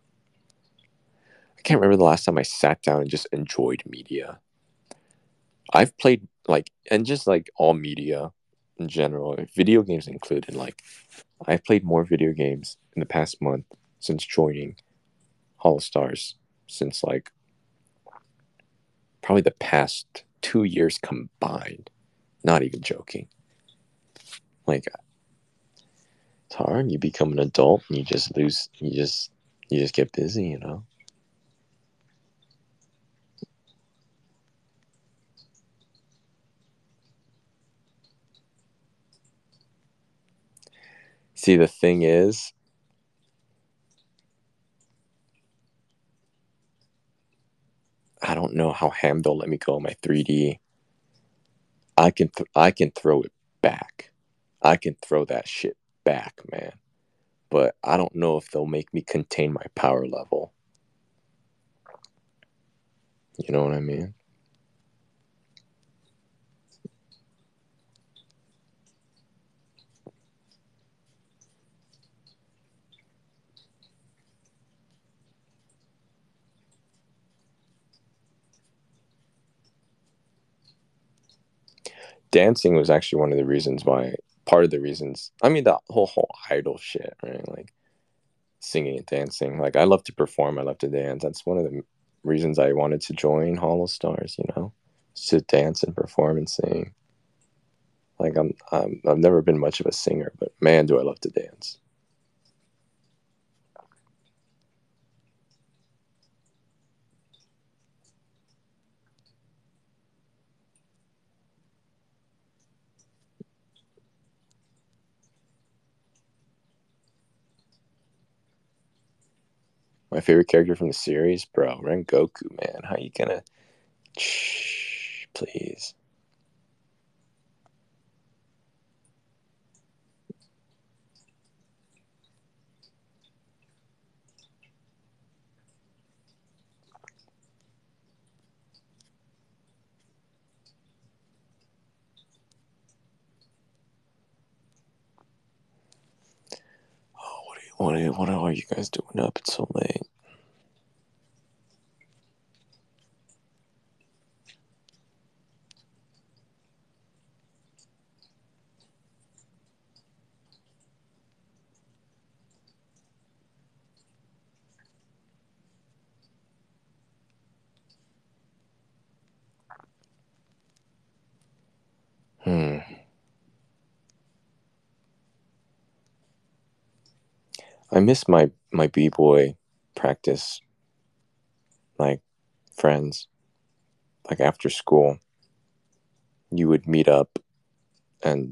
I can't remember the last time I sat down and just enjoyed media. I've played and just like all media in general, video games included. Like I've played more video games in the past month since joining Hollow Stars, since like probably the past 2 years combined. Not even joking. Like it's hard. You become an adult and you just lose. You just get busy, you know. See, the thing is, I don't know how Ham they'll let me go on my 3D. I can throw it back. I can throw that shit back, man. But I don't know if they'll make me contain my power level. You know what I mean? Dancing was actually one of the reasons why. Part of the reasons. I mean, the whole idol shit, right? Like singing and dancing. Like I love to perform. I love to dance. That's one of the reasons I wanted to join Hollow Stars. You know, to dance and perform and sing. Like I've never been much of a singer, but man, do I love to dance. My favorite character from the series, bro, Rengoku, man. How you gonna? Shh, please. What are you guys doing up? It's so late. I miss my b-boy practice, like friends. Like after school, you would meet up and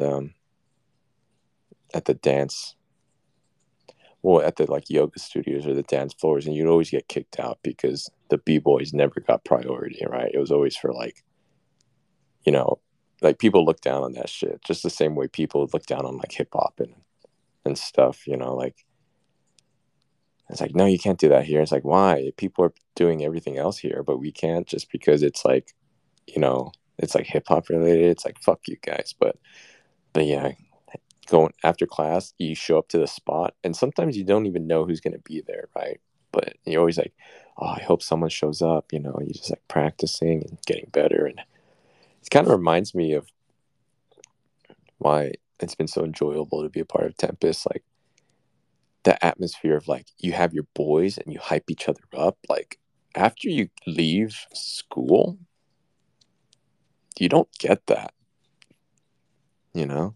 at the dance, well, at the like yoga studios or the dance floors, and you'd always get kicked out because the b-boys never got priority, right? It was always for like, you know, like people look down on that shit just the same way people look down on like hip hop and stuff, like it's like, no, you can't do that here. It's like, why? People are doing everything else here, but we can't just because it's like, it's like hip hop related. It's like, fuck you guys. But yeah, going after class, you show up to the spot, and sometimes you don't even know who's gonna be there, right? But you're always like, oh, I hope someone shows up. You're just like practicing and getting better, and it kind of reminds me of why it's been so enjoyable to be a part of Tempest. Like the atmosphere of like you have your boys and you hype each other up. Like after you leave school, you don't get that. You know,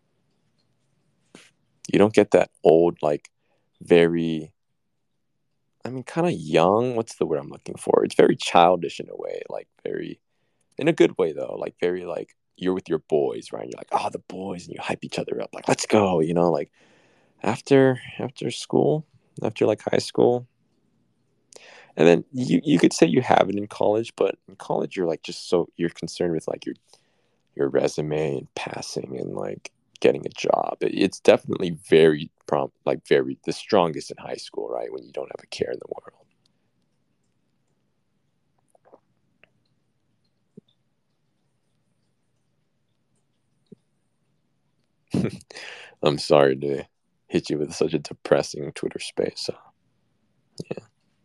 you don't get that old like very. I mean, kind of young. What's the word I'm looking for? It's very childish in a way, like very in a good way though. Like very like you're with your boys, right? You're like, oh, the boys, and you hype each other up. Like, let's go. Like after school, after like high school, and then you could say you have it in college, but in college you're like just so you're concerned with like your resume and passing and like getting a job. It's definitely very prompt, like very the strongest in high school, right? When you don't have a care in the world. I'm sorry to hit you with such a depressing Twitter space. So yeah.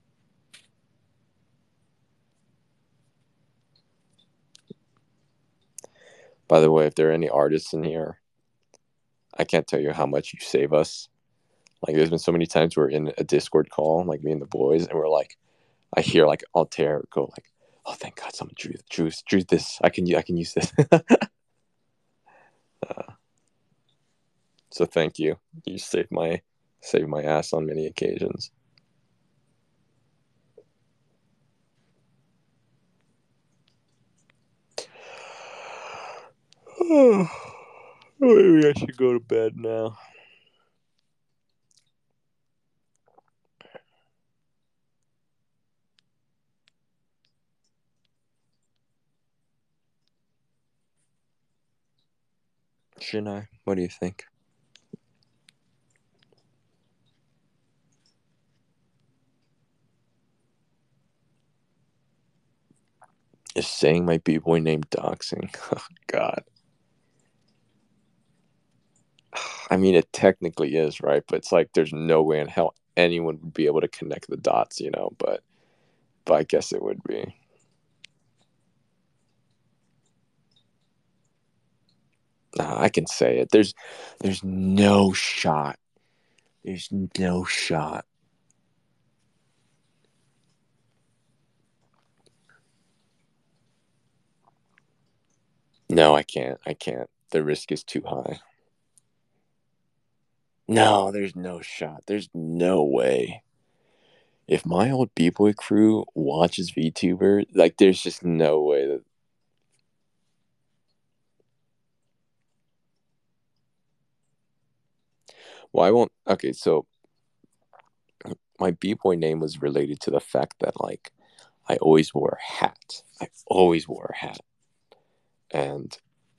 By the way, if there are any artists in here, I can't tell you how much you save us. Like there's been so many times we're in a Discord call, like me and the boys, and we're like, I hear like Altair go like, "Oh, thank God, someone drew this. I can use this." So thank you. You saved my ass on many occasions. Maybe I should go to bed now. Shouldn't I? What do you think? Is saying my b-boy name doxing? Oh, God. I mean, it technically is, right? But it's like there's no way in hell anyone would be able to connect the dots. But I guess it would be. Nah, I can say it. There's no shot. There's no shot. No, I can't. I can't. The risk is too high. No, there's no shot. There's no way. If my old b-boy crew watches VTuber, like there's just no way that. Well, I won't. Okay, so my b-boy name was related to the fact that like I always wore a hat. I always wore a hat, and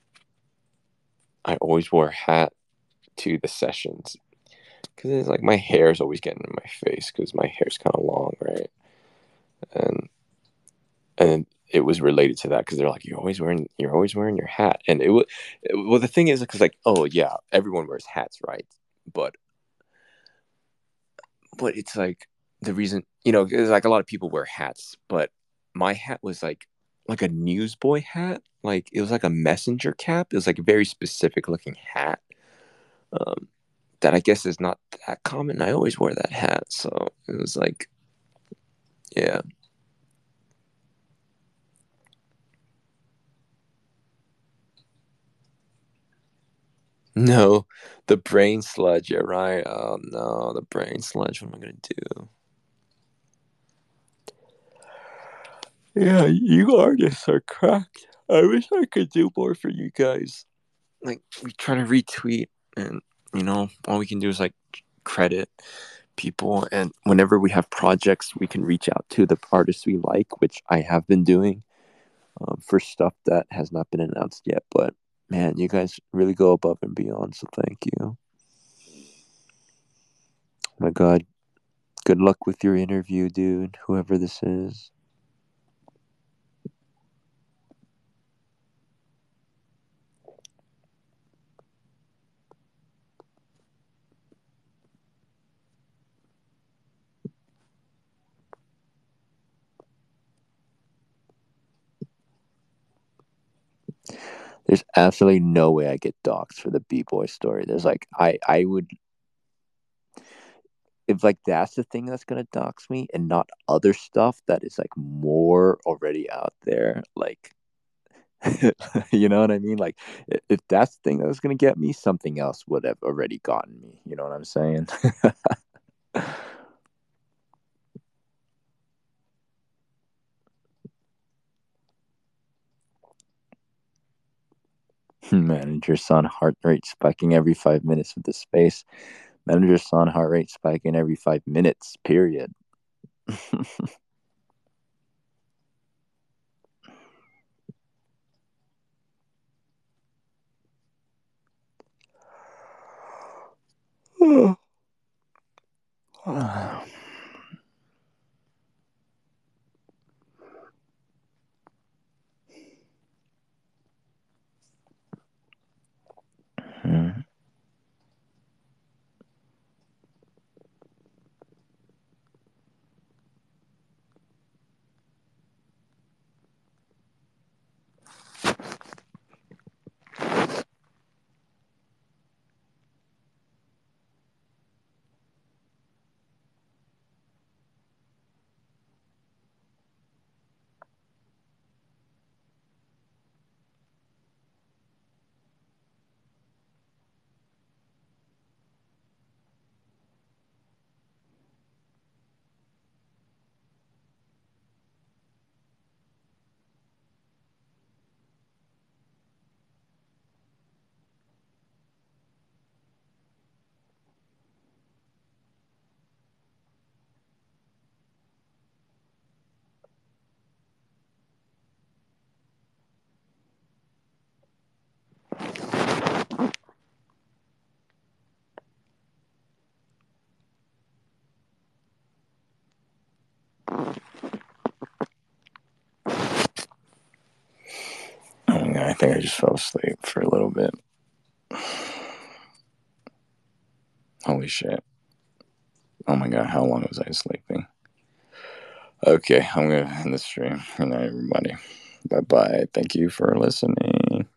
I always wore a hat to the sessions because it's like my hair is always getting in my face because my hair's kind of long, right? And and it was related to that because they're like, you're always wearing your hat, and well, the thing is, because like, oh yeah, everyone wears hats, right? But but it's like the reason, you know, it's like a lot of people wear hats, but my hat was like a newsboy hat. Like it was like a messenger cap. It was like a very specific looking hat. Um, that I guess is not that common. I always wear that hat, so it was like, yeah. No, the brain sludge. You're right. Oh no, the brain sludge. What am I gonna do? Yeah, you artists are cracked. I wish I could do more for you guys. Like we try to retweet, and all we can do is like credit people. And whenever we have projects, we can reach out to the artists we like, which I have been doing for stuff that has not been announced yet. But man, you guys really go above and beyond. So thank you. Oh my God, good luck with your interview, dude. Whoever this is. There's absolutely no way I get doxxed for the B boy story. There's like I would, if like that's the thing that's gonna dox me and not other stuff that is like more already out there. Like you know what I mean? Like if that's the thing that was gonna get me, something else would have already gotten me. You know what I'm saying? Manager son heart rate spiking every 5 minutes with the space. Manager son heart rate spiking every 5 minutes. Period. Hmm. I think I just fell asleep for a little bit. Holy shit. Oh my God, how long was I sleeping? Okay, I'm going to end the stream. Good night, everybody. Bye bye. Thank you for listening.